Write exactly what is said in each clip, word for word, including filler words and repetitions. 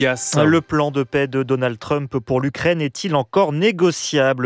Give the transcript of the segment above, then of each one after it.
Yes. Le plan de paix de Donald Trump pour l'Ukraine est-il encore négociable ?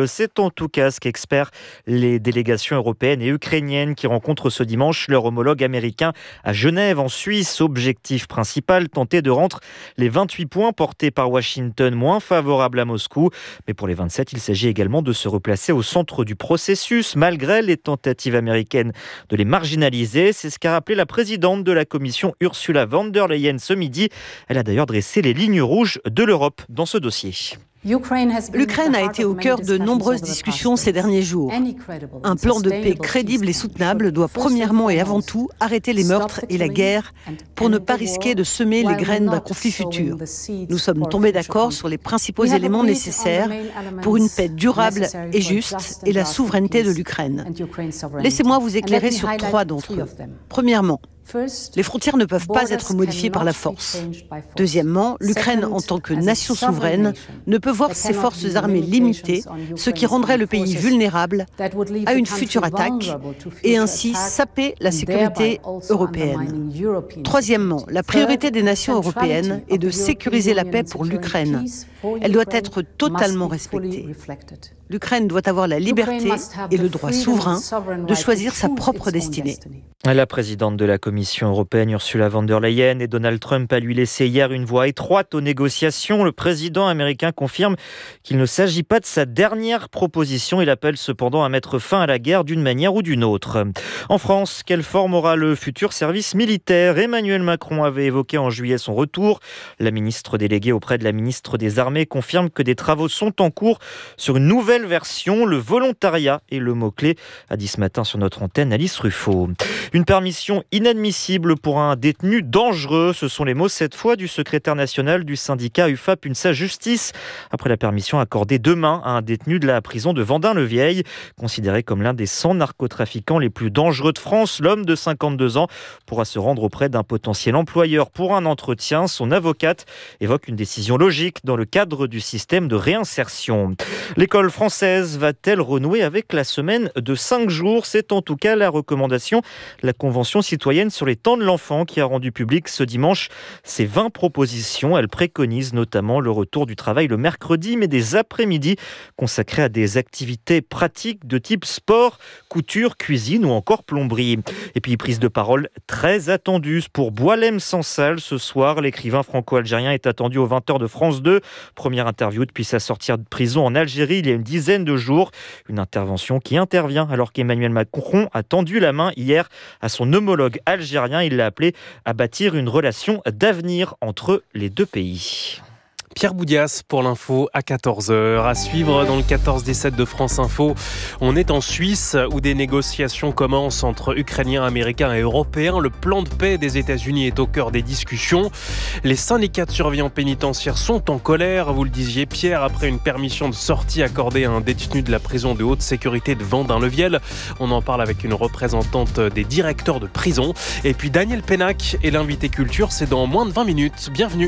C'est en tout cas ce qu'espèrent les délégations européennes et ukrainiennes qui rencontrent ce dimanche leur homologue américain à Genève, en Suisse. Objectif principal, tenter de rendre les vingt-huit points portés par Washington moins favorables à Moscou. Mais pour les vingt-sept, il s'agit également de se replacer au centre du processus, malgré les tentatives américaines de les marginaliser. C'est ce qu'a rappelé la présidente de la Commission, Ursula von der Leyen, ce midi. Elle a d'ailleurs dressé les lignes rouges de l'Europe dans ce dossier. L'Ukraine a été au cœur de nombreuses discussions ces derniers jours. Un plan de paix crédible et soutenable doit premièrement et avant tout arrêter les meurtres et la guerre pour ne pas risquer de semer les graines d'un conflit futur. Nous sommes tombés d'accord sur les principaux éléments nécessaires pour une paix durable et juste et la souveraineté de l'Ukraine. Laissez-moi vous éclairer sur trois d'entre eux. Premièrement, les frontières ne peuvent pas être modifiées par la force. Deuxièmement, l'Ukraine, en tant que nation souveraine, ne peut voir ses forces armées limitées, ce qui rendrait le pays vulnérable à une future attaque et ainsi saper la sécurité européenne. Troisièmement, la priorité des nations européennes est de sécuriser la paix pour l'Ukraine. Elle doit être totalement respectée. L'Ukraine doit avoir la liberté et le droit souverain de choisir sa propre destinée. La présidente de la Commission européenne, Ursula von der Leyen, et Donald Trump a lui laissé hier une voie étroite aux négociations. Le président américain confirme qu'il ne s'agit pas de sa dernière proposition. Il appelle cependant à mettre fin à la guerre d'une manière ou d'une autre. En France, quelle forme aura le futur service militaire ? Emmanuel Macron avait évoqué en juillet son retour. La ministre déléguée auprès de la ministre des Armées confirme que des travaux sont en cours sur une nouvelle version. Le volontariat est le mot-clé, a dit ce matin sur notre antenne Alice Ruffo. Une permission inadmissible pour un détenu dangereux. Ce sont les mots cette fois du secrétaire national du syndicat U F A P UNSA Justice, après la permission accordée demain à un détenu de la prison de Vendin-le-Vieil. Considéré comme l'un des cent narcotrafiquants les plus dangereux de France, l'homme de cinquante-deux ans pourra se rendre auprès d'un potentiel employeur pour un entretien. Son avocate évoque une décision logique dans le cadre du système de réinsertion. L'école française va-t-elle renouer avec la semaine de cinq jours ? C'est en tout cas la recommandation de la Convention citoyenne sur les temps de l'enfant qui a rendu public ce dimanche ses vingt propositions. Elle préconise notamment le retour du travail le mercredi, mais des après-midi consacrés à des activités pratiques de type sport, couture, cuisine ou encore plomberie. Et puis prise de parole très attendue pour Boualem Sansal ce soir. L'écrivain franco-algérien est attendu aux vingt heures de France deux. Première interview depuis sa sortie de prison en Algérie il y a une dizaine de jours. Une intervention qui intervient alors qu'Emmanuel Macron a tendu la main hier à son homologue algérien. Il l'a appelé à bâtir une relation d'avenir entre les deux pays. Pierre Boudias pour l'info à quatorze heures. À suivre dans le quatorze dix-sept de France Info. On est en Suisse où des négociations commencent entre Ukrainiens, Américains et Européens. Le plan de paix des États-Unis est au cœur des discussions. Les syndicats de surveillants pénitentiaires sont en colère, vous le disiez Pierre, après une permission de sortie accordée à un détenu de la prison de haute sécurité de Vendin-le-Vieil. On en parle avec une représentante des directeurs de prison. Et puis Daniel Pénac est l'invité culture, c'est dans moins de vingt minutes. Bienvenue.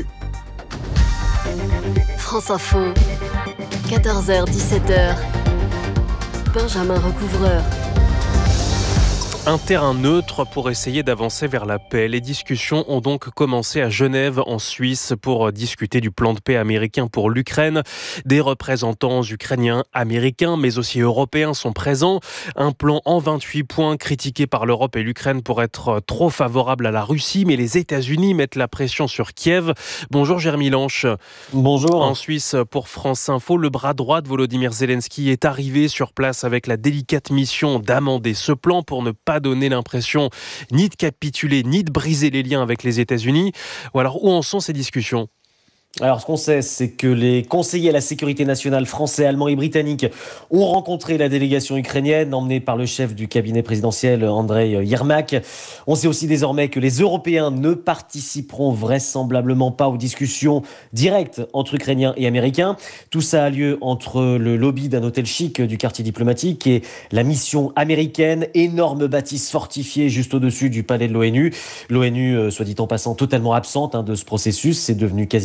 France Info, quatorze heures dix-sept heures, Benjamin Recouvreur. Un terrain neutre pour essayer d'avancer vers la paix. Les discussions ont donc commencé à Genève, en Suisse, pour discuter du plan de paix américain pour l'Ukraine. Des représentants ukrainiens, américains, mais aussi européens sont présents. Un plan en vingt-huit points critiqué par l'Europe et l'Ukraine pour être trop favorable à la Russie, mais les États-Unis mettent la pression sur Kiev. Bonjour Jérémy Lanche. Bonjour. En Suisse, pour France Info, le bras droit de Volodymyr Zelensky est arrivé sur place avec la délicate mission d'amender ce plan pour ne pas donner l'impression ni de capituler, ni de briser les liens avec les États-Unis. Ou alors, où en sont ces discussions ? Alors, ce qu'on sait, c'est que les conseillers à la sécurité nationale français, allemands et britanniques ont rencontré la délégation ukrainienne emmenée par le chef du cabinet présidentiel, Andreï Yermak. On sait aussi désormais que les Européens ne participeront vraisemblablement pas aux discussions directes entre Ukrainiens et Américains. Tout ça a lieu entre le lobby d'un hôtel chic du quartier diplomatique et la mission américaine, énorme bâtisse fortifiée juste au-dessus du palais de l'ONU. L'ONU, soit dit en passant, totalement absente hein, de ce processus. C'est devenu quasiment une règle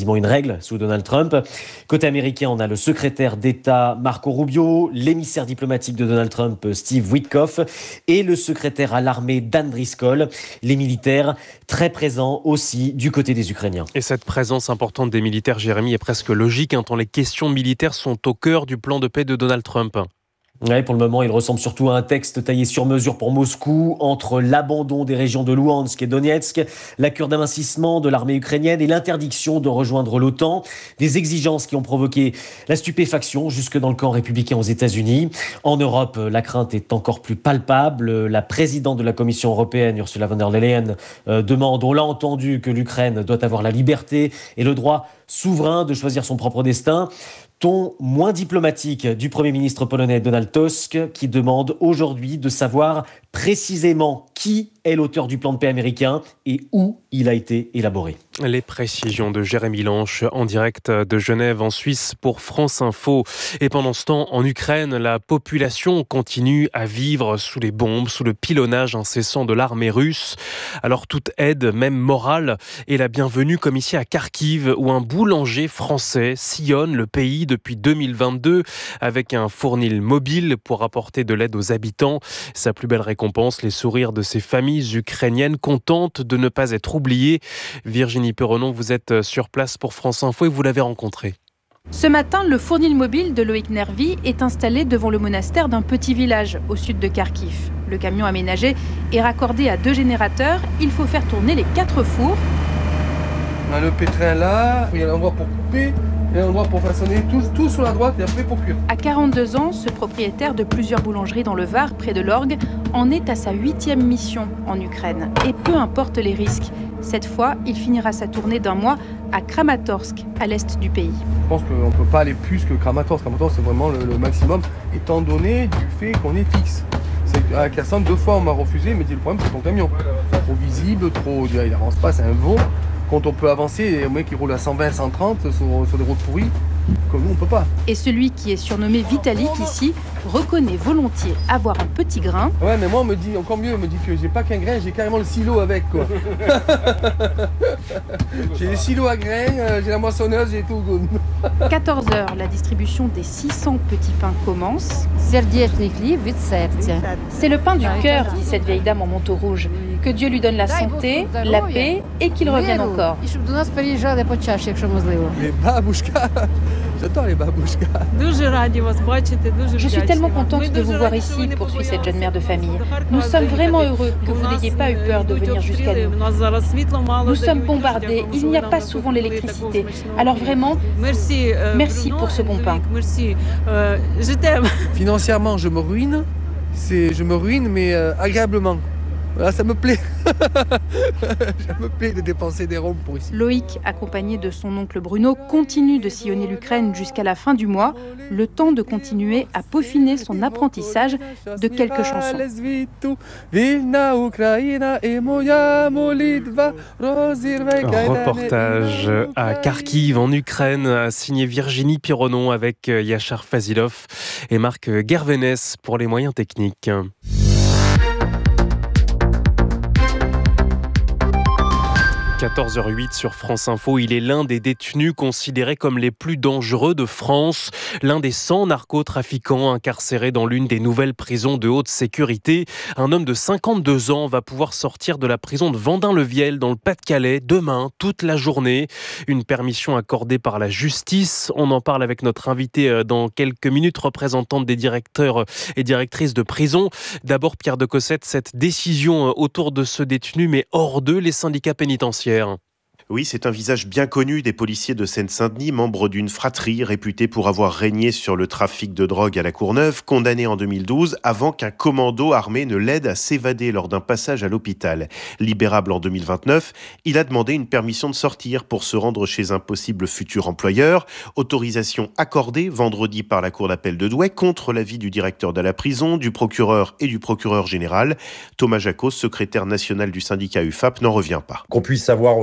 règle sous Donald Trump. Côté américain, on a le secrétaire d'État Marco Rubio, l'émissaire diplomatique de Donald Trump Steve Witkoff et le secrétaire à l'armée Dan Driscoll. Les militaires très présents aussi du côté des Ukrainiens. Et cette présence importante des militaires, Jérémy, est presque logique, hein, tant les questions militaires sont au cœur du plan de paix de Donald Trump. Ouais, pour le moment, il ressemble surtout à un texte taillé sur mesure pour Moscou, entre l'abandon des régions de Louhansk et Donetsk, la cure d'amincissement de l'armée ukrainienne et l'interdiction de rejoindre l'OTAN. Des exigences qui ont provoqué la stupéfaction jusque dans le camp républicain aux États-Unis. En Europe, la crainte est encore plus palpable. La présidente de la Commission européenne, Ursula von der Leyen, euh, demande, on l'a entendu, que l'Ukraine doit avoir la liberté et le droit souverain de choisir son propre destin. Ton moins diplomatique du Premier ministre polonais Donald Tusk qui demande aujourd'hui de savoir précisément qui est l'auteur du plan de paix américain et où il a été élaboré. Les précisions de Jérémy Lanche en direct de Genève en Suisse pour France Info. Et pendant ce temps, en Ukraine, la population continue à vivre sous les bombes, sous le pilonnage incessant de l'armée russe. Alors toute aide, même morale, est la bienvenue, comme ici à Kharkiv, où un boulanger français sillonne le pays depuis deux mille vingt-deux avec un fournil mobile pour apporter de l'aide aux habitants. Sa plus belle récompense, les sourires de ces familles ukrainiennes contentes de ne pas être oubliées. Virginie Perronon, vous êtes sur place pour France Info et vous l'avez rencontré. Ce matin, le fournil mobile de Loïc Nervi est installé devant le monastère d'un petit village au sud de Kharkiv. Le camion aménagé est raccordé à deux générateurs. Il faut faire tourner les quatre fours. On a le pétrin là, il y a l'endroit pour couper, il y a l'endroit pour façonner, tout, tout sur la droite et après pour cuire. À quarante-deux ans, ce propriétaire de plusieurs boulangeries dans le Var, près de l'Orgue, en est à sa huitième mission en Ukraine. Et peu importe les risques, cette fois, il finira sa tournée d'un mois à Kramatorsk, à l'est du pays. Je pense qu'on ne peut pas aller plus que Kramatorsk. Kramatorsk, c'est vraiment le, le maximum, étant donné du fait qu'on est fixe. C'est à Kherson, deux fois on m'a refusé, il m'a dit le problème c'est ton camion. Trop visible, trop, il n'avance pas, c'est un veau. Quand on peut avancer, il y a un mec qui roule à cent vingt, cent trente sur, sur des routes pourries, comme nous on peut pas. Et celui qui est surnommé Vitalik ici reconnaît volontiers avoir un petit grain. Ouais, mais moi on me dit encore mieux, on me dit que j'ai pas qu'un grain, j'ai carrément le silo avec quoi. J'ai les silos à grains, j'ai la moissonneuse, j'ai tout. quatorze heures, la distribution des six cents petits pains commence. C'est le pain du cœur, dit cette vieille dame en manteau rouge. Que Dieu lui donne la santé, la paix et qu'il revienne encore. Les babouchkas, j'adore les babouchkas. Je suis tellement contente de vous voir ici, poursuit cette jeune mère de famille. Nous sommes vraiment heureux que vous n'ayez pas eu peur de venir jusqu'à nous. Nous sommes bombardés, il n'y a pas souvent l'électricité. Alors vraiment, merci pour ce bon pain. Financièrement, je me ruine, c'est, je me ruine, mais euh, agréablement. Voilà, ça me plaît. Ça me plaît de dépenser des ronds pour ici. Loïc, accompagné de son oncle Bruno, continue de sillonner l'Ukraine jusqu'à la fin du mois, le temps de continuer à peaufiner son apprentissage de quelques chansons. Reportage à Kharkiv en Ukraine, signé Virginie Perronon avec Yachar Fazilov et Marc Gervenes pour les moyens techniques. quatorze heures huit sur France Info, il est l'un des détenus considérés comme les plus dangereux de France, l'un des cent narcotrafiquants incarcérés dans l'une des nouvelles prisons de haute sécurité. Un homme de cinquante-deux ans va pouvoir sortir de la prison de Vendin-le-Viel dans le Pas-de-Calais demain, toute la journée. Une permission accordée par la justice. On en parle avec notre invité dans quelques minutes, représentante des directeurs et directrices de prison. D'abord, Pierre de Cossette, cette décision autour de ce détenu, mais hors d'eux, les syndicats pénitentiaires. Oui, c'est un visage bien connu des policiers de Seine-Saint-Denis, membre d'une fratrie réputée pour avoir régné sur le trafic de drogue à la Courneuve, condamné en deux mille douze avant qu'un commando armé ne l'aide à s'évader lors d'un passage à l'hôpital. Libérable en deux mille vingt-neuf, il a demandé une permission de sortir pour se rendre chez un possible futur employeur. Autorisation accordée vendredi par la cour d'appel de Douai contre l'avis du directeur de la prison, du procureur et du procureur général. Thomas Jacos, secrétaire national du syndicat U F A P, n'en revient pas. Qu'on puisse savoir aujourd'hui un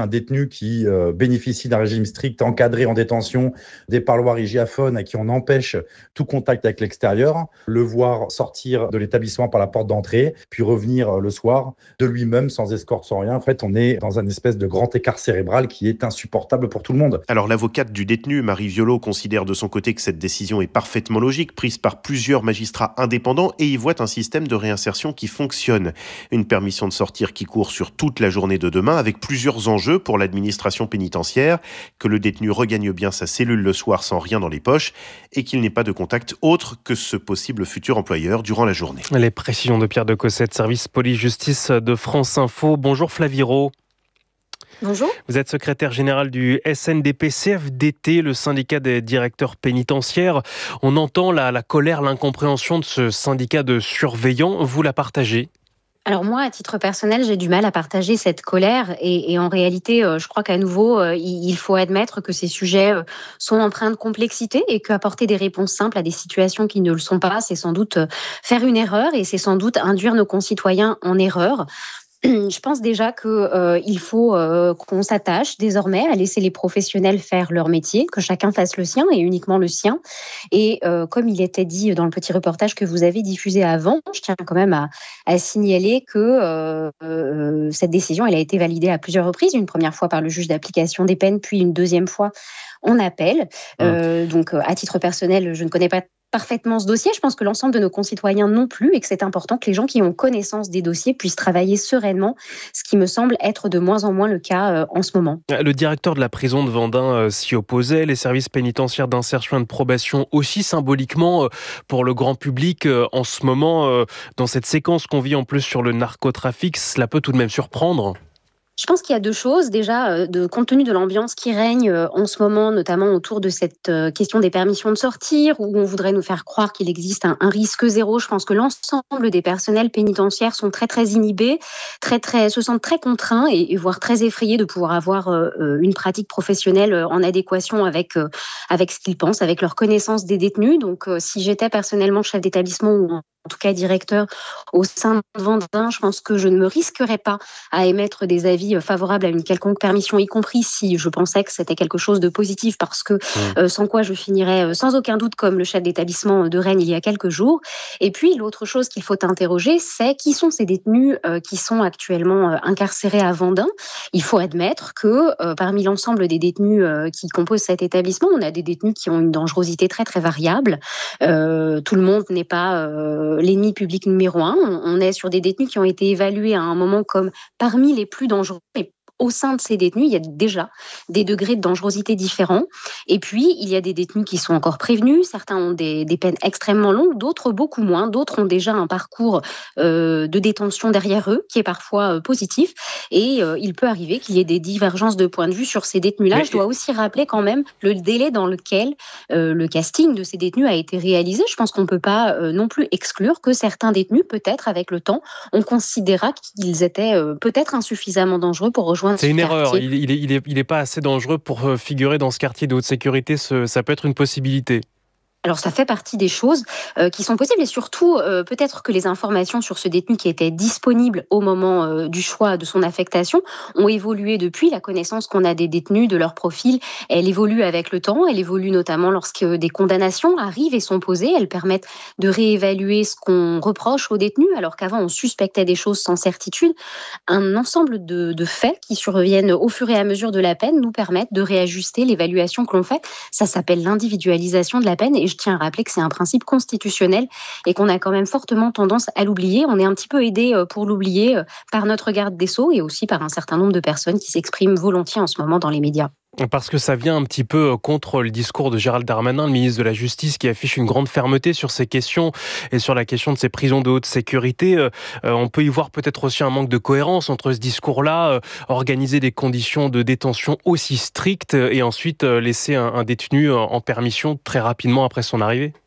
un détenu qui euh, bénéficie d'un régime strict, encadré en détention, des parloirs hygiaphones à qui on empêche tout contact avec l'extérieur, le voir sortir de l'établissement par la porte d'entrée, puis revenir le soir de lui-même sans escorte, sans rien. En fait, on est dans un espèce de grand écart cérébral qui est insupportable pour tout le monde. Alors l'avocate du détenu, Marie Violot, considère de son côté que cette décision est parfaitement logique, prise par plusieurs magistrats indépendants, et y voit un système de réinsertion qui fonctionne. Une permission de sortir qui court sur toute la journée de demain, avec plusieurs enjeux pour l'administration pénitentiaire, que le détenu regagne bien sa cellule le soir sans rien dans les poches, et qu'il n'ait pas de contact autre que ce possible futur employeur durant la journée. Les précisions de Pierre de Cossette, service police-justice de France Info. Bonjour Flavie Rault. Bonjour. Vous êtes secrétaire général du S N D P C F D T, le syndicat des directeurs pénitentiaires. On entend la, la colère, l'incompréhension de ce syndicat de surveillants. Vous la partagez ? Alors moi, à titre personnel, j'ai du mal à partager cette colère et, et en réalité, euh, je crois qu'à nouveau, euh, il, il faut admettre que ces sujets euh, sont empreints de complexité et qu'apporter des réponses simples à des situations qui ne le sont pas, c'est sans doute euh, faire une erreur et c'est sans doute induire nos concitoyens en erreur. Je pense déjà qu'il euh, faut euh, qu'on s'attache désormais à laisser les professionnels faire leur métier, que chacun fasse le sien et uniquement le sien. Et euh, comme il était dit dans le petit reportage que vous avez diffusé avant, je tiens quand même à, à signaler que euh, euh, cette décision elle a été validée à plusieurs reprises, une première fois par le juge d'application des peines, puis une deuxième fois en appel. Euh, donc à titre personnel, je ne connais pas parfaitement ce dossier. Je pense que l'ensemble de nos concitoyens non plus et que c'est important que les gens qui ont connaissance des dossiers puissent travailler sereinement, ce qui me semble être de moins en moins le cas euh, en ce moment. Le directeur de la prison de Vendin euh, s'y opposait, les services pénitentiaires d'insertion et de probation aussi symboliquement euh, pour le grand public euh, en ce moment, euh, dans cette séquence qu'on vit en plus sur le narcotrafic, cela peut tout de même surprendre. Je pense qu'il y a deux choses. Déjà, de, compte tenu de l'ambiance qui règne en ce moment, notamment autour de cette question des permissions de sortir, où on voudrait nous faire croire qu'il existe un, un risque zéro, je pense que l'ensemble des personnels pénitentiaires sont très, très inhibés, très, très, se sentent très contraints et, et voire très effrayés de pouvoir avoir euh, une pratique professionnelle en adéquation avec, euh, avec ce qu'ils pensent, avec leur connaissance des détenus. Donc, euh, si j'étais personnellement chef d'établissement ou en en tout cas directeur au sein de Vendin, je pense que je ne me risquerais pas à émettre des avis favorables à une quelconque permission, y compris si je pensais que c'était quelque chose de positif, parce que euh, sans quoi je finirais sans aucun doute comme le chef d'établissement de Rennes il y a quelques jours. Et puis l'autre chose qu'il faut interroger, c'est qui sont ces détenus euh, qui sont actuellement euh, incarcérés à Vendin. Il faut admettre que euh, parmi l'ensemble des détenus euh, qui composent cet établissement, on a des détenus qui ont une dangerosité très très variable. Euh, tout le monde n'est pas euh, l'ennemi public numéro un. On est sur des détenus qui ont été évalués à un moment comme parmi les plus dangereux. Et au sein de ces détenus, il y a déjà des degrés de dangerosité différents. Et puis, il y a des détenus qui sont encore prévenus. Certains ont des, des peines extrêmement longues, d'autres beaucoup moins. D'autres ont déjà un parcours euh, de détention derrière eux qui est parfois euh, positif. Et euh, il peut arriver qu'il y ait des divergences de point de vue sur ces détenus-là. Mais je dois aussi rappeler quand même le délai dans lequel euh, le casting de ces détenus a été réalisé. Je pense qu'on ne peut pas euh, non plus exclure que certains détenus, peut-être avec le temps, on considéra qu'ils étaient euh, peut-être insuffisamment dangereux pour rejoindre. C'est une erreur, il, il, est, il, est, il est pas assez dangereux pour figurer dans ce quartier de haute sécurité, ce, ça peut être une possibilité. Alors ça fait partie des choses euh, qui sont possibles et surtout euh, peut-être que les informations sur ce détenu qui était disponible au moment euh, du choix de son affectation ont évolué depuis. La connaissance qu'on a des détenus, de leur profil, elle évolue avec le temps, elle évolue notamment lorsque des condamnations arrivent et sont posées. Elles permettent de réévaluer ce qu'on reproche aux détenus alors qu'avant on suspectait des choses sans certitude. Un ensemble de, de faits qui surviennent au fur et à mesure de la peine nous permettent de réajuster l'évaluation que l'on fait. Ça s'appelle l'individualisation de la peine et je tiens à rappeler que c'est un principe constitutionnel et qu'on a quand même fortement tendance à l'oublier. On est un petit peu aidé pour l'oublier par notre garde des Sceaux et aussi par un certain nombre de personnes qui s'expriment volontiers en ce moment dans les médias. Parce que ça vient un petit peu contre le discours de Gérald Darmanin, le ministre de la Justice, qui affiche une grande fermeté sur ces questions et sur la question de ces prisons de haute sécurité. Euh, on peut y voir peut-être aussi un manque de cohérence entre ce discours-là, euh, organiser des conditions de détention aussi strictes et ensuite euh, laisser un, un détenu en permission très rapidement après son arrivée.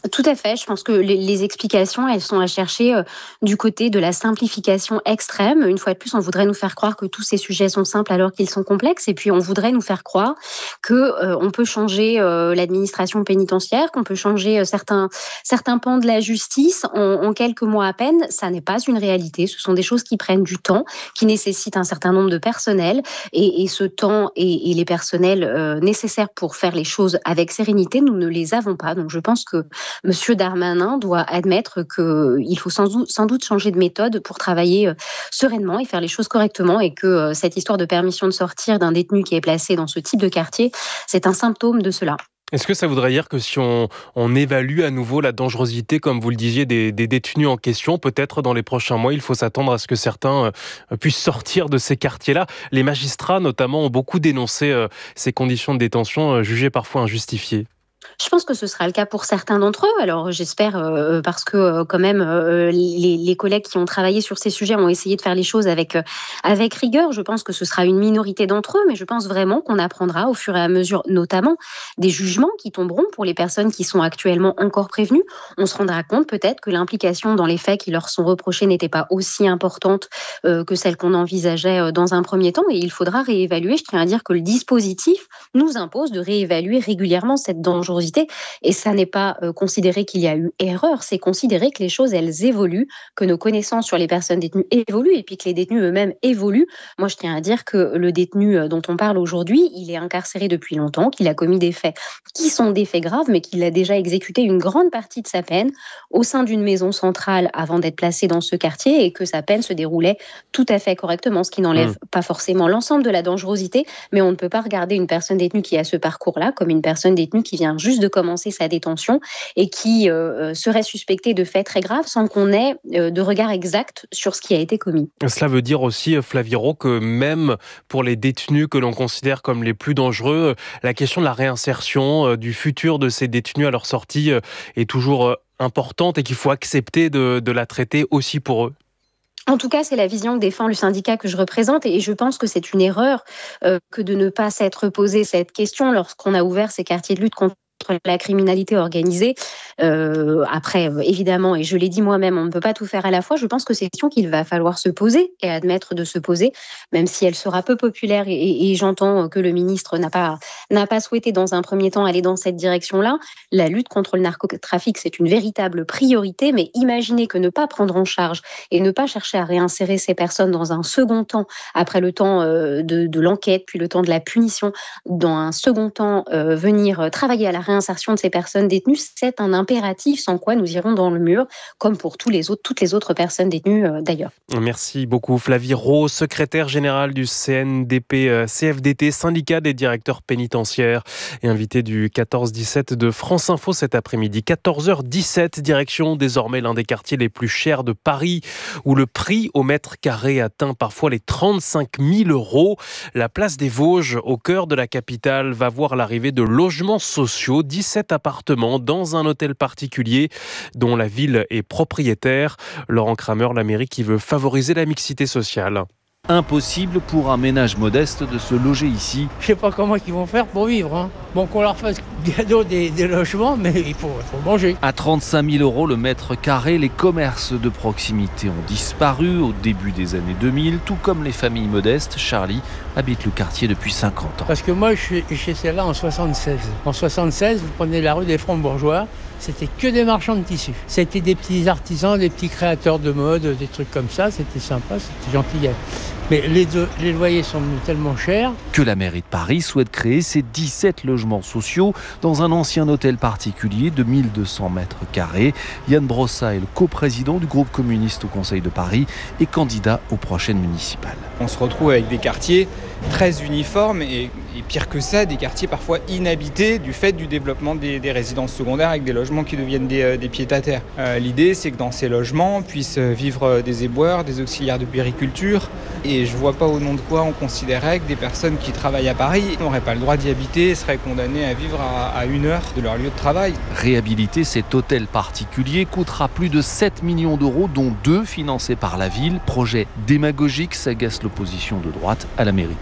Tout à fait. Je pense que les, les explications, elles sont à chercher euh, du côté de la simplification extrême. Une fois de plus, on voudrait nous faire croire que tous ces sujets sont simples alors qu'ils sont complexes. Et puis, on voudrait nous faire croire que euh, on peut changer euh, l'administration pénitentiaire, qu'on peut changer euh, certains certains pans de la justice en, en quelques mois à peine. Ça n'est pas une réalité. Ce sont des choses qui prennent du temps, qui nécessitent un certain nombre de personnel. Et, et ce temps et, et les personnels euh, nécessaires pour faire les choses avec sérénité, nous ne les avons pas. Donc, je pense que Monsieur Darmanin doit admettre qu'il faut sans doute, sans doute changer de méthode pour travailler sereinement et faire les choses correctement, et que cette histoire de permission de sortir d'un détenu qui est placé dans ce type de quartier, c'est un symptôme de cela. Est-ce que ça voudrait dire que si on, on évalue à nouveau la dangerosité, comme vous le disiez, des, des détenus en question, peut-être dans les prochains mois, il faut s'attendre à ce que certains euh, puissent sortir de ces quartiers-là? Les magistrats, notamment, ont beaucoup dénoncé euh, ces conditions de détention euh, jugées parfois injustifiées. Je pense que ce sera le cas pour certains d'entre eux. Alors j'espère, euh, parce que euh, quand même euh, les, les collègues qui ont travaillé sur ces sujets ont essayé de faire les choses avec, euh, avec rigueur. Je pense que ce sera une minorité d'entre eux, mais je pense vraiment qu'on apprendra au fur et à mesure, notamment des jugements qui tomberont pour les personnes qui sont actuellement encore prévenues. On se rendra compte peut-être que l'implication dans les faits qui leur sont reprochés n'était pas aussi importante euh, que celle qu'on envisageait euh, dans un premier temps, et il faudra réévaluer. Je tiens à dire que le dispositif nous impose de réévaluer régulièrement cette dangerosité. Et ça n'est pas euh, considérer qu'il y a eu erreur, c'est considérer que les choses, elles évoluent, que nos connaissances sur les personnes détenues évoluent, et puis que les détenus eux-mêmes évoluent. Moi, je tiens à dire que le détenu dont on parle aujourd'hui, il est incarcéré depuis longtemps, qu'il a commis des faits qui sont des faits graves, mais qu'il a déjà exécuté une grande partie de sa peine au sein d'une maison centrale avant d'être placé dans ce quartier, et que sa peine se déroulait tout à fait correctement, ce qui n'enlève mmh. pas forcément l'ensemble de la dangerosité, mais on ne peut pas regarder une personne détenue qui a ce parcours-là comme une personne détenue qui vient juste de commencer sa détention et qui euh, serait suspectée de faits très graves sans qu'on ait euh, de regard exact sur ce qui a été commis. Cela veut dire aussi, Flavie Rault, que même pour les détenus que l'on considère comme les plus dangereux, la question de la réinsertion, euh, du futur de ces détenus à leur sortie euh, est toujours euh, importante, et qu'il faut accepter de, de la traiter aussi pour eux. En tout cas, c'est la vision que défend le syndicat que je représente, et je pense que c'est une erreur euh, que de ne pas s'être posé cette question lorsqu'on a ouvert ces quartiers de lutte contre la criminalité organisée. Euh, après, évidemment, et je l'ai dit moi-même, on ne peut pas tout faire à la fois. Je pense que c'est une question qu'il va falloir se poser et admettre de se poser, même si elle sera peu populaire, et, et, et j'entends que le ministre n'a pas, n'a pas souhaité dans un premier temps aller dans cette direction-là. La lutte contre le narcotrafic, c'est une véritable priorité, mais imaginez que ne pas prendre en charge et ne pas chercher à réinsérer ces personnes dans un second temps, après le temps euh, de, de l'enquête, puis le temps de la punition, dans un second temps, euh, venir travailler à la réinsertion de ces personnes détenues, c'est un impératif, sans quoi nous irons dans le mur, comme pour tous les autres, toutes les autres personnes détenues euh, d'ailleurs. Merci beaucoup Flavie Rault, secrétaire générale du C N D P C F D T, syndicat des directeurs pénitentiaires, et invité du quatorze dix-sept de France Info cet après-midi. quatorze heures dix-sept, direction désormais l'un des quartiers les plus chers de Paris, où le prix au mètre carré atteint parfois les trente-cinq mille euros. La place des Vosges, au cœur de la capitale, va voir l'arrivée de logements sociaux, dix-sept appartements dans un hôtel particulier dont la ville est propriétaire. Laurent Kramer, la mairie qui veut favoriser la mixité sociale. Impossible pour un ménage modeste de se loger ici. Je ne sais pas comment ils vont faire pour vivre. Hein. Bon, qu'on leur fasse cadeau des, des logements, mais il faut, il faut manger. À trente-cinq mille euros le mètre carré, les commerces de proximité ont disparu au début des années deux mille, tout comme les familles modestes. Charlie habite le quartier depuis cinquante ans. Parce que moi, je suis chez celle-là en soixante-seize. En soixante-seize, vous prenez la rue des Francs-Bourgeois, c'était que des marchands de tissus. C'était des petits artisans, des petits créateurs de mode, des trucs comme ça. C'était sympa, c'était gentil. Mais les, deux, les loyers sont devenus tellement chers que la mairie de Paris souhaite créer ces dix-sept logements sociaux dans un ancien hôtel particulier de mille deux cents mètres carrés. Yann Brossa est le coprésident du groupe communiste au Conseil de Paris et candidat aux prochaines municipales. On se retrouve avec des quartiers très uniformes et, et pire que ça, des quartiers parfois inhabités du fait du développement des, des résidences secondaires avec des logements qui deviennent des, euh, des pieds-à-terre. Euh, l'idée, c'est que dans ces logements puissent vivre des éboueurs, des auxiliaires de puériculture. Et je ne vois pas au nom de quoi on considérait que des personnes qui travaillent à Paris n'auraient pas le droit d'y habiter et seraient condamnées à vivre à, à une heure de leur lieu de travail. Réhabiliter cet hôtel particulier coûtera plus de sept millions d'euros, dont deux financés par la ville. Projet démagogique, s'agace l'opposition de droite à la mairie.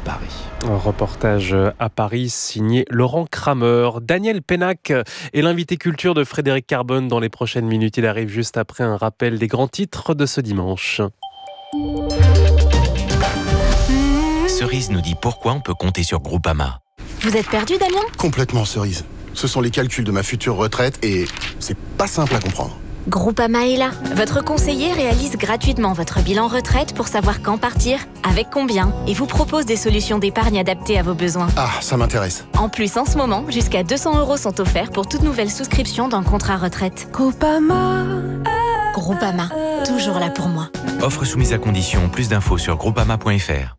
Paris. Un reportage à Paris signé Laurent Kramer. Daniel Pénac est l'invité culture de Frédéric Carbone dans les prochaines minutes. Il arrive juste après un rappel des grands titres de ce dimanche. Cerise nous dit pourquoi on peut compter sur Groupama. Vous êtes perdu, Damien ? Complètement, Cerise. Ce sont les calculs de ma future retraite et c'est pas simple à comprendre. Groupama est là. Votre conseiller réalise gratuitement votre bilan retraite pour savoir quand partir, avec combien, et vous propose des solutions d'épargne adaptées à vos besoins. Ah, ça m'intéresse. En plus, en ce moment, jusqu'à deux cents euros sont offerts pour toute nouvelle souscription d'un contrat retraite. Groupama. Groupama, toujours là pour moi. Offre soumise à condition. Plus d'infos sur groupama point f r.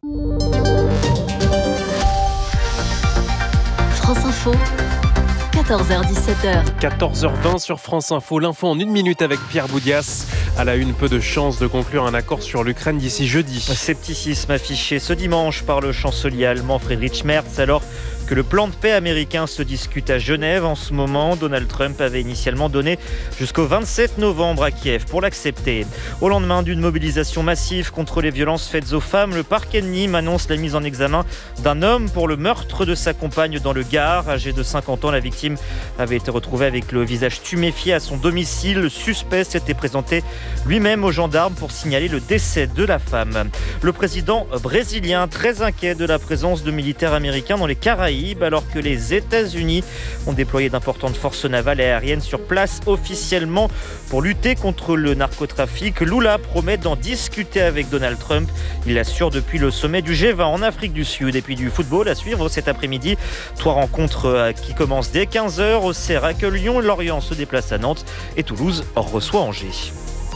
France Info, quatorze heures dix-sept heures. quatorze heures vingt sur France Info. L'info en une minute avec Pierre Boudias. À la une, peu de chance de conclure un accord sur l'Ukraine d'ici jeudi. Scepticisme affiché ce dimanche par le chancelier allemand Friedrich Merz alors que le plan de paix américain se discute à Genève en ce moment. Donald Trump avait initialement donné jusqu'au vingt-sept novembre à Kiev pour l'accepter. Au lendemain d'une mobilisation massive contre les violences faites aux femmes, le parquet de Nîmes annonce la mise en examen d'un homme pour le meurtre de sa compagne dans le Gard. Âgée de cinquante ans, la victime avait été retrouvée avec le visage tuméfié à son domicile. Le suspect s'était présenté lui-même aux gendarmes pour signaler le décès de la femme. Le président brésilien, très inquiet de la présence de militaires américains dans les Caraïbes, alors que les États-Unis ont déployé d'importantes forces navales et aériennes sur place officiellement pour lutter contre le narcotrafic. Lula promet d'en discuter avec Donald Trump. Il l'assure depuis le sommet du G vingt en Afrique du Sud. Et puis du football à suivre cet après-midi. Trois rencontres qui commencent dès quinze heures. Au Serac, Lyon, Lorient se déplace à Nantes et Toulouse reçoit Angers.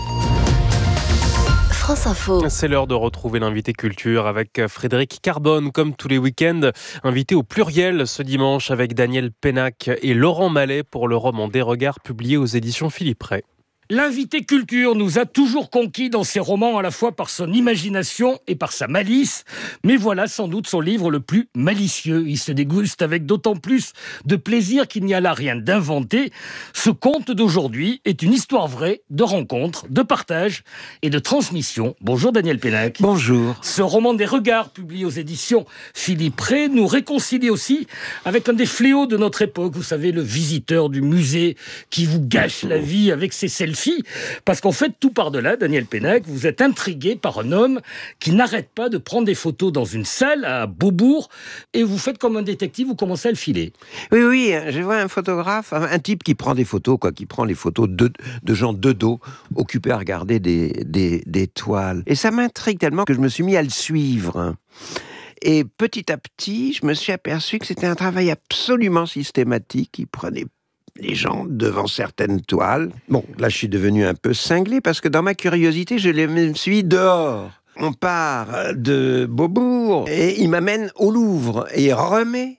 France Info. C'est l'heure de retrouver l'invité culture avec Frédéric Carbone, comme tous les week-ends. Invité au pluriel ce dimanche avec Daniel Pénac et Laurent Mallet pour le roman Des regards publié aux éditions Philippe Ray. L'invité culture nous a toujours conquis dans ses romans à la fois par son imagination et par sa malice. Mais voilà sans doute son livre le plus malicieux. Il se déguste avec d'autant plus de plaisir qu'il n'y a là rien d'inventé. Ce conte d'aujourd'hui est une histoire vraie de rencontres, de partage et de transmission. Bonjour Daniel Pénac. Bonjour. Ce roman Des regards publié aux éditions Philippe Ray nous réconcilie aussi avec un des fléaux de notre époque. Vous savez, le visiteur du musée qui vous gâche la vie avec ses selfies. Parce qu'en fait, tout par-delà, Daniel Pénac, vous êtes intrigué par un homme qui n'arrête pas de prendre des photos dans une salle à Beaubourg et vous faites comme un détective, vous commencez à le filer. Oui, oui, je vois un photographe, un type qui prend des photos, quoi, qui prend les photos de, de gens de dos, occupés à regarder des, des, des toiles. Et ça m'intrigue tellement que je me suis mis à le suivre. Et petit à petit, je me suis aperçu que c'était un travail absolument systématique. Il prenait les gens devant certaines toiles. Bon, là, je suis devenu un peu cinglé parce que dans ma curiosité, je me suis dehors. On part de Beaubourg et il m'amène au Louvre et il remet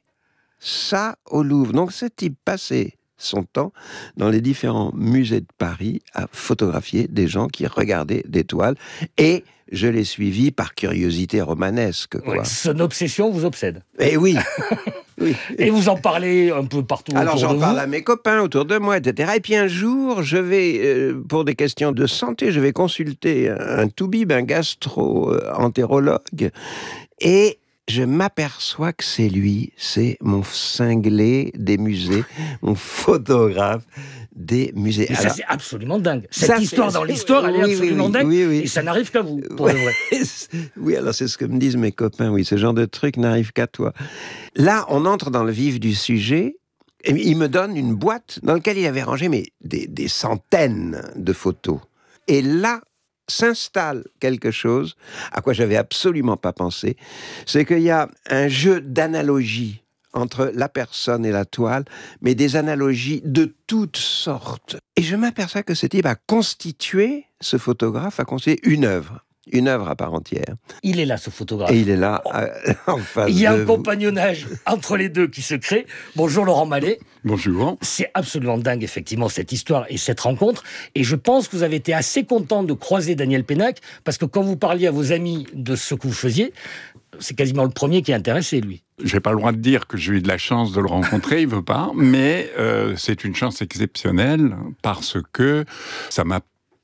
ça au Louvre. Donc, ce type passait son temps dans les différents musées de Paris à photographier des gens qui regardaient des toiles et je l'ai suivi par curiosité romanesque. Quoi. Ouais, son obsession vous obsède. Eh oui. Oui. Et vous en parlez un peu partout Alors autour de vous. Alors j'en parle à mes copains autour de moi, et cetera. Et puis un jour, je vais, euh, pour des questions de santé, je vais consulter un toubib, un gastro-entérologue, et je m'aperçois que c'est lui, c'est mon cinglé des musées, mon photographe des musées. Mais alors, ça, c'est absolument dingue. Cette ça, histoire dans l'histoire, elle est oui, absolument oui, dingue. oui, oui. Et ça n'arrive qu'à vous, pour ouais. le vrai. Oui, alors c'est ce que me disent mes copains. Oui, ce genre de truc n'arrive qu'à toi. Là, on entre dans le vif du sujet. Et il me donne une boîte dans laquelle il avait rangé mais, des, des centaines de photos. Et là, s'installe quelque chose à quoi j'avais absolument pas pensé. C'est qu'il y a un jeu d'analogie entre la personne et la toile, mais des analogies de toutes sortes. Et je m'aperçois que ce type a constitué, ce photographe a constitué une œuvre. Une œuvre à part entière. Il est là, ce photographe. Et il est là, euh, en face de Il y a un vous. compagnonnage entre les deux qui se crée. Bonjour Laurent Mallet. Bonjour. C'est absolument dingue, effectivement, cette histoire et cette rencontre. Et je pense que vous avez été assez content de croiser Daniel Pénac, parce que quand vous parliez à vos amis de ce que vous faisiez, c'est quasiment le premier qui est intéressé, lui. J'ai pas le droit de dire que j'ai eu de la chance de le rencontrer, il veut pas, mais euh, c'est une chance exceptionnelle parce que ça m'a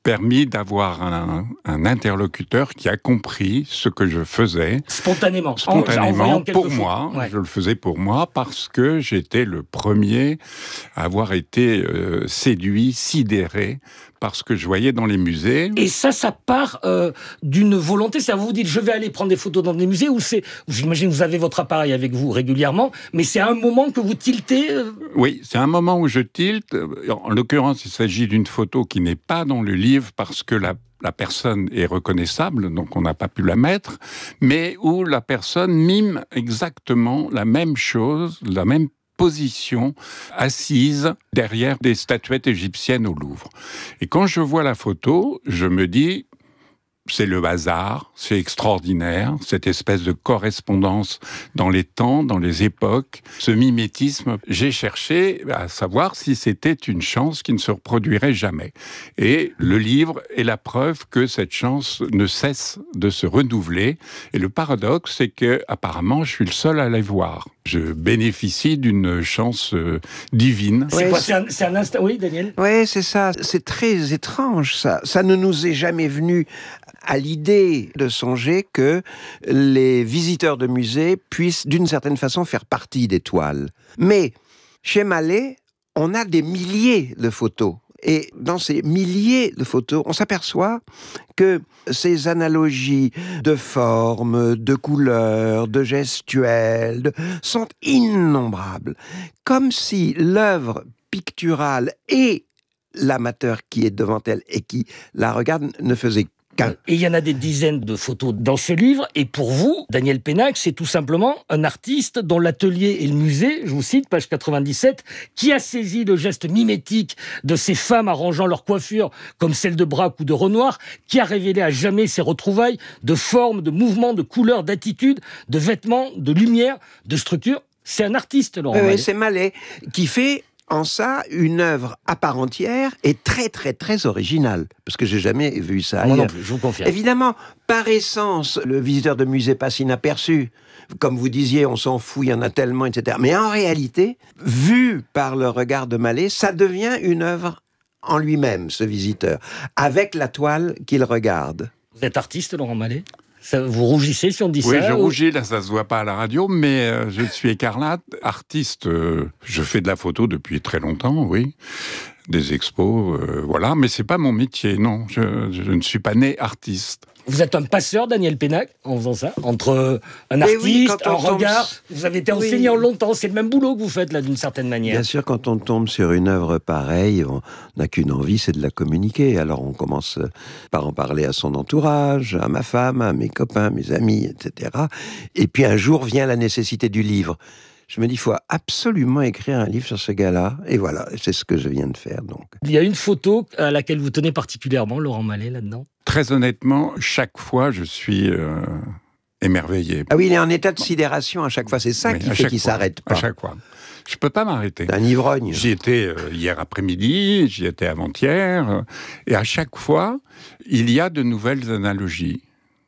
permis d'avoir un, un interlocuteur qui a compris ce que je faisais. Spontanément. Spontanément, en, en pour moi. Ouais. Je le faisais pour moi parce que j'étais le premier à avoir été euh, séduit, sidéré par ce que je voyais dans les musées. Et ça, ça part euh, d'une volonté. C'est-à-dire, vous vous dites, je vais aller prendre des photos dans des musées, ou c'est, j'imagine, vous avez votre appareil avec vous régulièrement, mais c'est à un moment que vous tiltez euh... Oui, c'est un moment où je tilte. En l'occurrence, il s'agit d'une photo qui n'est pas dans le livre parce que la La personne est reconnaissable, donc on n'a pas pu la mettre, mais où la personne mime exactement la même chose, la même position, assise derrière des statuettes égyptiennes au Louvre. Et quand je vois la photo, je me dis, c'est le hasard, c'est extraordinaire, cette espèce de correspondance dans les temps, dans les époques, ce mimétisme. J'ai cherché à savoir si c'était une chance qui ne se reproduirait jamais. Et le livre est la preuve que cette chance ne cesse de se renouveler. Et le paradoxe, c'est que apparemment, je suis le seul à les voir. Je bénéficie d'une chance euh, divine. C'est quoi, c'est un, c'est un instant... Oui, Daniel ? Oui, c'est ça. C'est très étrange, ça. Ça ne nous est jamais venu à l'idée de songer que les visiteurs de musées puissent, d'une certaine façon, faire partie des toiles. Mais chez Mallet, on a des milliers de photos. Et dans ces milliers de photos, on s'aperçoit que ces analogies de formes, de couleurs, de gestuels, de... sont innombrables. Comme si l'œuvre picturale et l'amateur qui est devant elle et qui la regarde ne faisait Et il y en a des dizaines de photos dans ce livre. Et pour vous, Daniel Pénac, c'est tout simplement un artiste dont l'atelier et le musée, je vous cite, page quatre-vingt-dix-sept, qui a saisi le geste mimétique de ces femmes arrangeant leur coiffure, comme celle de Braque ou de Renoir, qui a révélé à jamais ces retrouvailles de formes, de mouvements, de couleurs, d'attitudes, de vêtements, de lumière, de structure. C'est un artiste, Laurent Mallet. Euh, c'est Mallet qui fait en ça une œuvre à part entière et très très très originale, parce que j'ai jamais vu ça ailleurs. Moi non plus, je vous confirme. Évidemment, par essence, le visiteur de musée passe inaperçu. Comme vous disiez, on s'en fout, il y en a tellement, et cetera. Mais en réalité, vu par le regard de Mallet, ça devient une œuvre en lui-même, ce visiteur, avec la toile qu'il regarde. Vous êtes artiste, Laurent Mallet ? Ça, vous rougissez si on dit oui, ça? Oui, je ou... rougis, là ça se voit pas à la radio, mais euh, je suis écarlate. Artiste, euh, je fais de la photo depuis très longtemps, oui. Des expos, euh, voilà, mais c'est pas mon métier, non. Je, je ne suis pas né artiste. Vous êtes un passeur, Daniel Pénac, en faisant ça, entre un artiste, oui, un regard. Vous avez été enseignant oui. longtemps, c'est le même boulot que vous faites là, d'une certaine manière. Bien sûr, quand on tombe sur une œuvre pareille, on n'a qu'une envie, c'est de la communiquer. Alors on commence par en parler à son entourage, à ma femme, à mes copains, mes amis, et cetera. Et puis un jour vient la nécessité du livre. Je me dis, il faut absolument écrire un livre sur ce gars-là. Et voilà, c'est ce que je viens de faire, donc. Il y a une photo à laquelle vous tenez particulièrement, Laurent Mallet, là-dedans? Très honnêtement, chaque fois, je suis euh, émerveillé. Ah oui, il est en état de sidération à chaque fois. C'est ça oui, qui fait qu'il ne s'arrête pas. À chaque fois. Je ne peux pas m'arrêter. C'est un ivrogne. J'y étais euh, hier après-midi, j'y étais avant-hier. Euh, et à chaque fois, il y a de nouvelles analogies.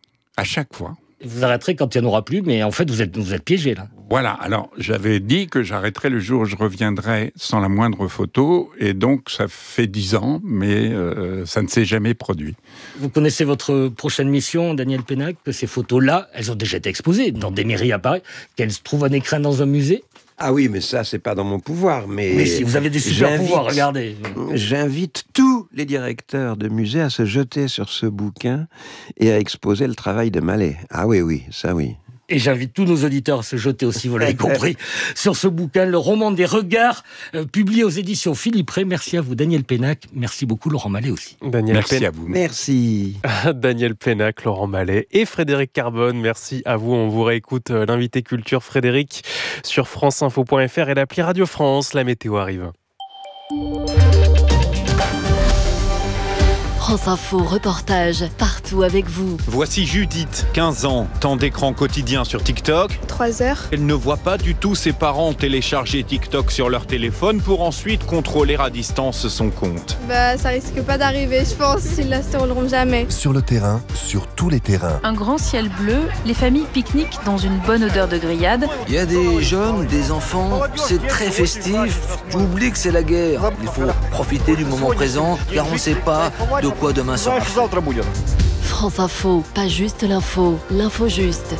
À chaque fois. Vous arrêterez quand il n'y en aura plus, mais en fait, vous êtes, vous êtes piégé, là. Voilà. Alors, j'avais dit que j'arrêterais le jour où je reviendrai sans la moindre photo, et donc ça fait dix ans, mais euh, ça ne s'est jamais produit. Vous connaissez votre prochaine mission, Daniel Pénac, que ces photos-là, elles ont déjà été exposées dans des mairies à Paris, qu'elles se trouvent en écrin dans un musée? Ah oui, mais ça, c'est pas dans mon pouvoir. Mais, mais si vous avez des super pouvoirs, regardez. J'invite tous les directeurs de musées à se jeter sur ce bouquin et à exposer le travail de Mallet. Ah oui, oui, ça oui. Et j'invite tous nos auditeurs à se jeter aussi, vous l'avez compris, sur ce bouquin, Le roman des regards, euh, publié aux éditions Philippe Ray. Merci à vous, Daniel Pénac. Merci beaucoup, Laurent Mallet aussi. Daniel merci Pén... à vous. Merci. Daniel Pénac, Laurent Mallet et Frédéric Carbone. Merci à vous. On vous réécoute l'invité culture Frédéric sur franceinfo point f r et l'appli Radio France. La météo arrive. France Info, reportage, partout avec vous. Voici Judith, quinze ans, temps d'écran quotidien sur TikTok. trois heures. Elle ne voit pas du tout ses parents télécharger TikTok sur leur téléphone pour ensuite contrôler à distance son compte. Bah, ça risque pas d'arriver, je pense, ils l'installeront jamais. Sur le terrain, sur tous les terrains. Un grand ciel bleu, les familles pique-niquent dans une bonne odeur de grillade. Il y a des jeunes, des enfants, c'est très festif. Tu oublies que c'est la guerre. Il faut profiter du moment présent, car on ne sait pas de quoi demain sera fait. France Info, pas juste l'info, l'info juste.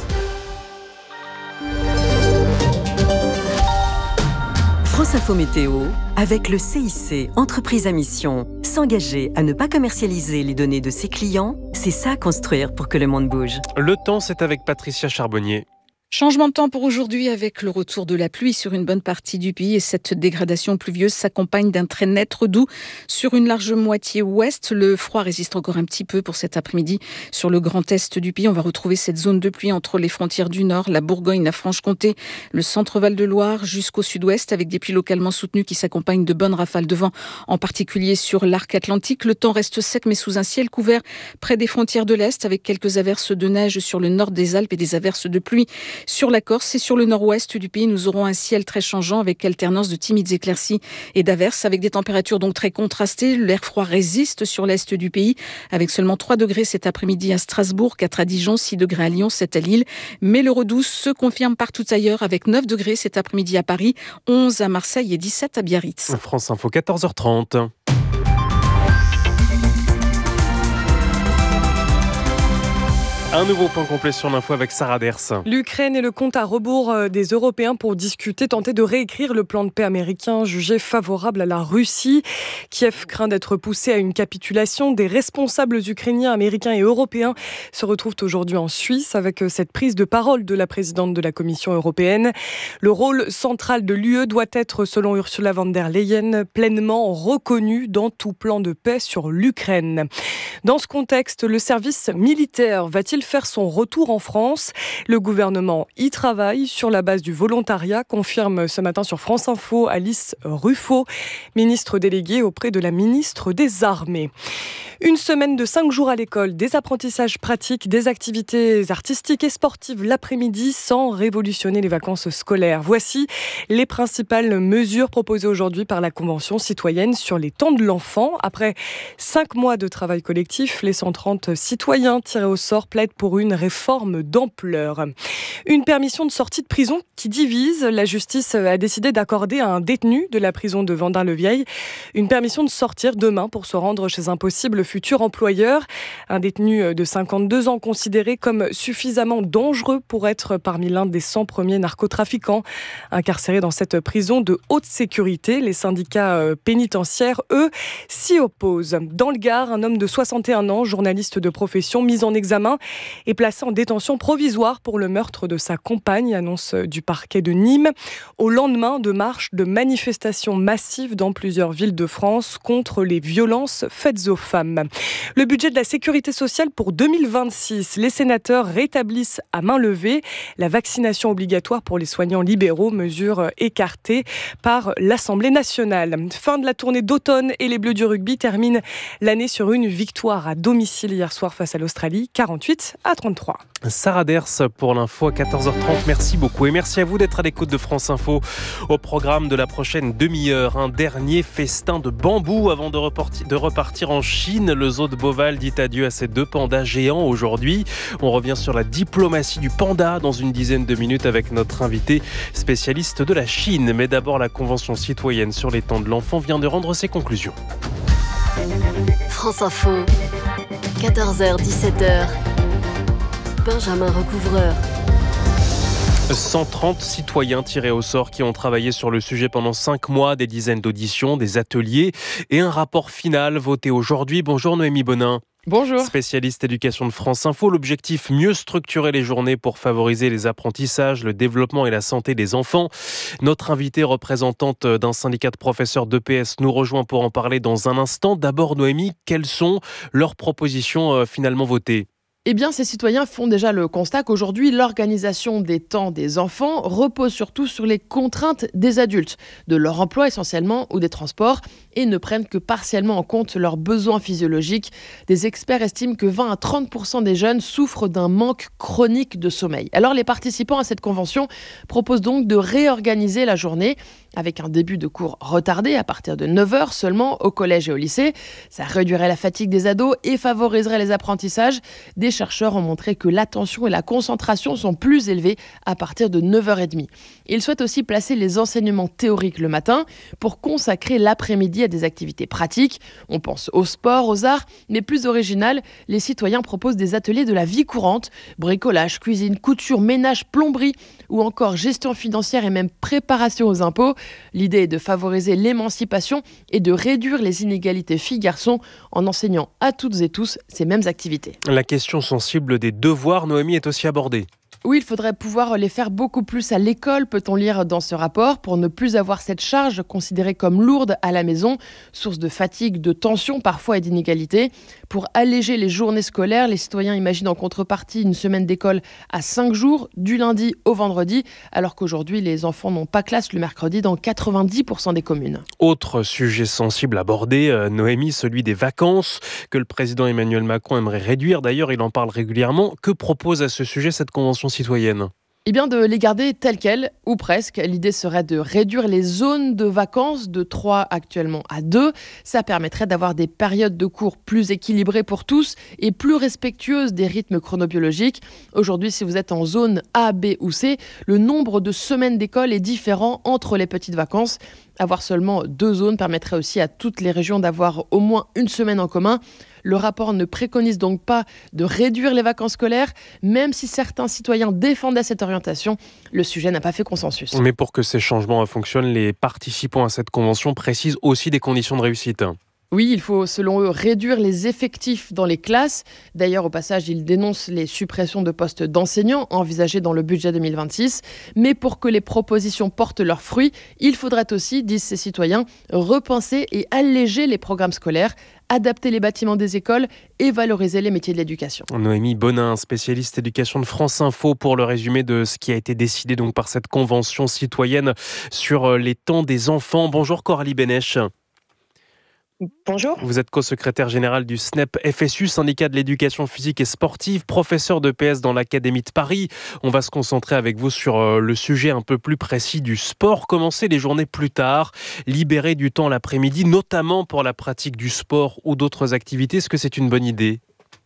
France Info Météo, avec le C I C, entreprise à mission. S'engager à ne pas commercialiser les données de ses clients, c'est ça construire pour que le monde bouge. Le temps, c'est avec Patricia Charbonnier. Changement de temps pour aujourd'hui avec le retour de la pluie sur une bonne partie du pays et cette dégradation pluvieuse s'accompagne d'un très net doux sur une large moitié ouest. Le froid résiste encore un petit peu pour cet après-midi sur le grand est du pays. On va retrouver cette zone de pluie entre les frontières du nord, la Bourgogne, la Franche-Comté, le centre Val-de-Loire jusqu'au sud-ouest avec des pluies localement soutenues qui s'accompagnent de bonnes rafales de vent, en particulier sur l'arc atlantique. Le temps reste sec mais sous un ciel couvert près des frontières de l'est avec quelques averses de neige sur le nord des Alpes et des averses de pluie sur la Corse et sur le nord-ouest du pays. Nous aurons un ciel très changeant avec alternance de timides éclaircies et d'averses avec des températures donc très contrastées. L'air froid résiste sur l'est du pays avec seulement trois degrés cet après-midi à Strasbourg, quatre à Dijon, six degrés à Lyon, sept à Lille. Mais l'eurodouce se confirme partout ailleurs avec neuf degrés cet après-midi à Paris, onze à Marseille et dix-sept à Biarritz. France Info, quatorze heures trente. Un nouveau point complet sur l'info avec Sarah Ders. L'Ukraine est le compte à rebours des Européens pour discuter, tenter de réécrire le plan de paix américain jugé favorable à la Russie. Kiev craint d'être poussé à une capitulation. Des responsables ukrainiens, américains et européens se retrouvent aujourd'hui en Suisse avec cette prise de parole de la présidente de la Commission européenne. Le rôle central de l'U E doit être, selon Ursula von der Leyen, pleinement reconnu dans tout plan de paix sur l'Ukraine. Dans ce contexte, le service militaire va-t-il faire son retour en France? Le gouvernement y travaille sur la base du volontariat, confirme ce matin sur France Info Alice Ruffo, ministre déléguée auprès de la ministre des Armées. Une semaine de cinq jours à l'école, des apprentissages pratiques, des activités artistiques et sportives l'après-midi sans révolutionner les vacances scolaires. Voici les principales mesures proposées aujourd'hui par la Convention citoyenne sur les temps de l'enfant. Après cinq mois de travail collectif, les cent trente citoyens tirés au sort plaident pour une réforme d'ampleur. Une permission de sortie de prison qui divise. La justice a décidé d'accorder à un détenu de la prison de Vendin-le-Vieil une permission de sortir demain pour se rendre chez un possible futur employeur. Un détenu de cinquante-deux ans considéré comme suffisamment dangereux pour être parmi l'un des cent premiers narcotrafiquants incarcérés dans cette prison de haute sécurité. Les syndicats pénitentiaires, eux, s'y opposent. Dans le Gard, un homme de soixante et un ans, journaliste de profession, mis en examen est placé en détention provisoire pour le meurtre de sa compagne, annonce du parquet de Nîmes, au lendemain de marches de manifestations massives dans plusieurs villes de France contre les violences faites aux femmes. Le budget de la sécurité sociale pour deux mille vingt-six, les sénateurs rétablissent à main levée la vaccination obligatoire pour les soignants libéraux, mesure écartée par l'Assemblée nationale. Fin de la tournée d'automne et les Bleus du rugby terminent l'année sur une victoire à domicile hier soir face à l'Australie, quarante-huit à trente-trois. Sarah Ders pour l'info à quatorze heures trente. Merci beaucoup et merci à vous d'être à l'écoute de France Info. Au programme de la prochaine demi-heure, un dernier festin de bambou avant de repartir, de repartir en Chine. Le zoo de Beauval dit adieu à ses deux pandas géants aujourd'hui. On revient sur la diplomatie du panda dans une dizaine de minutes avec notre invité spécialiste de la Chine. Mais d'abord, la Convention citoyenne sur les temps de l'enfant vient de rendre ses conclusions. France Info, quatorze heures dix-sept heures. Benjamin Recouvreur. cent trente citoyens tirés au sort qui ont travaillé sur le sujet pendant cinq mois, des dizaines d'auditions, des ateliers et un rapport final voté aujourd'hui. Bonjour Noémie Bonin. Bonjour. Spécialiste éducation de France Info, l'objectif, mieux structurer les journées pour favoriser les apprentissages, le développement et la santé des enfants. Notre invitée, représentante d'un syndicat de professeurs d'E P S, nous rejoint pour en parler dans un instant. D'abord Noémie, quelles sont leurs propositions euh, finalement votées ? Eh bien, ces citoyens font déjà le constat qu'aujourd'hui, l'organisation des temps des enfants repose surtout sur les contraintes des adultes, de leur emploi essentiellement ou des transports, et ne prennent que partiellement en compte leurs besoins physiologiques. Des experts estiment que vingt à trente pour cent des jeunes souffrent d'un manque chronique de sommeil. Alors, les participants à cette convention proposent donc de réorganiser la journée avec un début de cours retardé à partir de neuf heures seulement au collège et au lycée. Ça réduirait la fatigue des ados et favoriserait les apprentissages, des chercheurs ont montré que l'attention et la concentration sont plus élevées à partir de neuf heures trente. Ils souhaitent aussi placer les enseignements théoriques le matin pour consacrer l'après-midi à des activités pratiques. On pense au sport, aux arts, mais plus original, les citoyens proposent des ateliers de la vie courante, bricolage, cuisine, couture, ménage, plomberie ou encore gestion financière et même préparation aux impôts. L'idée est de favoriser l'émancipation et de réduire les inégalités filles-garçons en enseignant à toutes et tous ces mêmes activités. La question sensible des devoirs, Noémie, est aussi abordée. Oui, il faudrait pouvoir les faire beaucoup plus à l'école, peut-on lire dans ce rapport, pour ne plus avoir cette charge considérée comme lourde à la maison, source de fatigue, de tension parfois et d'inégalité. Pour alléger les journées scolaires, les citoyens imaginent en contrepartie une semaine d'école à cinq jours, du lundi au vendredi, alors qu'aujourd'hui, les enfants n'ont pas classe le mercredi dans quatre-vingt-dix pour cent des communes. Autre sujet sensible abordé, euh, Noémie, celui des vacances, que le président Emmanuel Macron aimerait réduire. D'ailleurs, il en parle régulièrement. Que propose à ce sujet cette convention citoyenne ? Eh bien, de les garder telles quelles, ou presque. L'idée serait de réduire les zones de vacances de trois actuellement à deux. Ça permettrait d'avoir des périodes de cours plus équilibrées pour tous et plus respectueuses des rythmes chronobiologiques. Aujourd'hui, si vous êtes en zone A, B ou C, le nombre de semaines d'école est différent entre les petites vacances. Avoir seulement deux zones permettrait aussi à toutes les régions d'avoir au moins une semaine en commun. Le rapport ne préconise donc pas de réduire les vacances scolaires, même si certains citoyens défendaient cette orientation. Le sujet n'a pas fait consensus. Mais pour que ces changements fonctionnent, les participants à cette convention précisent aussi des conditions de réussite. Oui, il faut, selon eux, réduire les effectifs dans les classes. D'ailleurs, au passage, ils dénoncent les suppressions de postes d'enseignants envisagées dans le budget deux mille vingt-six. Mais pour que les propositions portent leurs fruits, il faudrait aussi, disent ces citoyens, repenser et alléger les programmes scolaires, adapter les bâtiments des écoles et valoriser les métiers de l'éducation. Noémie Bonin, spécialiste éducation de France Info, pour le résumé de ce qui a été décidé donc par cette convention citoyenne sur les temps des enfants. Bonjour Coralie Bénèche. Bonjour. Vous êtes co-secrétaire générale du S N E P F S U, syndicat de l'éducation physique et sportive, professeur d'E P S dans l'Académie de Paris. On va se concentrer avec vous sur le sujet un peu plus précis du sport. Commencer les journées plus tard, libérer du temps l'après-midi, notamment pour la pratique du sport ou d'autres activités. Est-ce que c'est une bonne idée ?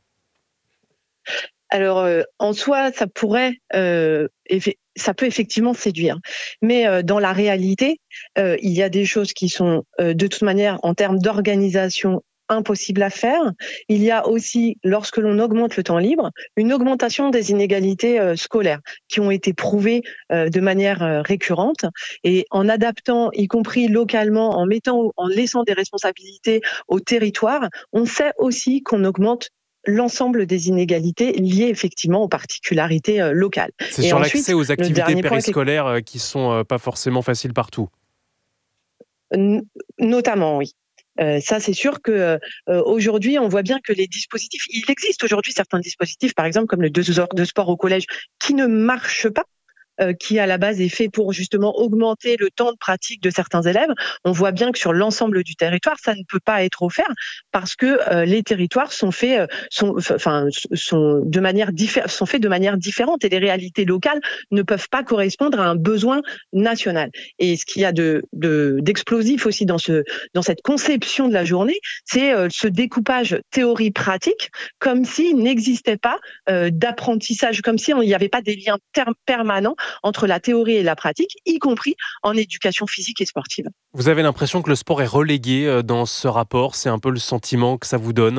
Alors, euh, en soi, ça pourrait, euh, eff- ça peut effectivement séduire. Mais euh, dans la réalité, euh, il y a des choses qui sont, euh, de toute manière, en termes d'organisation, impossibles à faire. Il y a aussi, lorsque l'on augmente le temps libre, une augmentation des inégalités euh, scolaires qui ont été prouvées euh, de manière euh, récurrente. Et en adaptant, y compris localement, en mettant, en laissant des responsabilités au territoire, on sait aussi qu'on augmente l'ensemble des inégalités liées effectivement aux particularités euh, locales. C'est Et sur ensuite, l'accès aux activités périscolaires point... qui sont euh, pas forcément faciles partout. N- notamment, oui. Euh, ça, c'est sûr que euh, aujourd'hui, on voit bien que les dispositifs, il existe aujourd'hui certains dispositifs, par exemple comme le deux heures de sport au collège, qui ne marchent pas. Euh, qui à la base est fait pour justement augmenter le temps de pratique de certains élèves. On voit bien que sur l'ensemble du territoire, ça ne peut pas être offert parce que euh, les territoires sont faits, euh, sont, enfin, sont de manière diffé- sont faits de manière différente et les réalités locales ne peuvent pas correspondre à un besoin national. Et ce qu'il y a de, de d'explosif aussi dans ce dans cette conception de la journée, c'est euh, ce découpage théorie-pratique, comme s'il n'existait pas euh, d'apprentissage, comme si il n'y avait pas des liens ter- permanents entre la théorie et la pratique, y compris en éducation physique et sportive. Vous avez l'impression que le sport est relégué dans ce rapport ? C'est un peu le sentiment que ça vous donne ?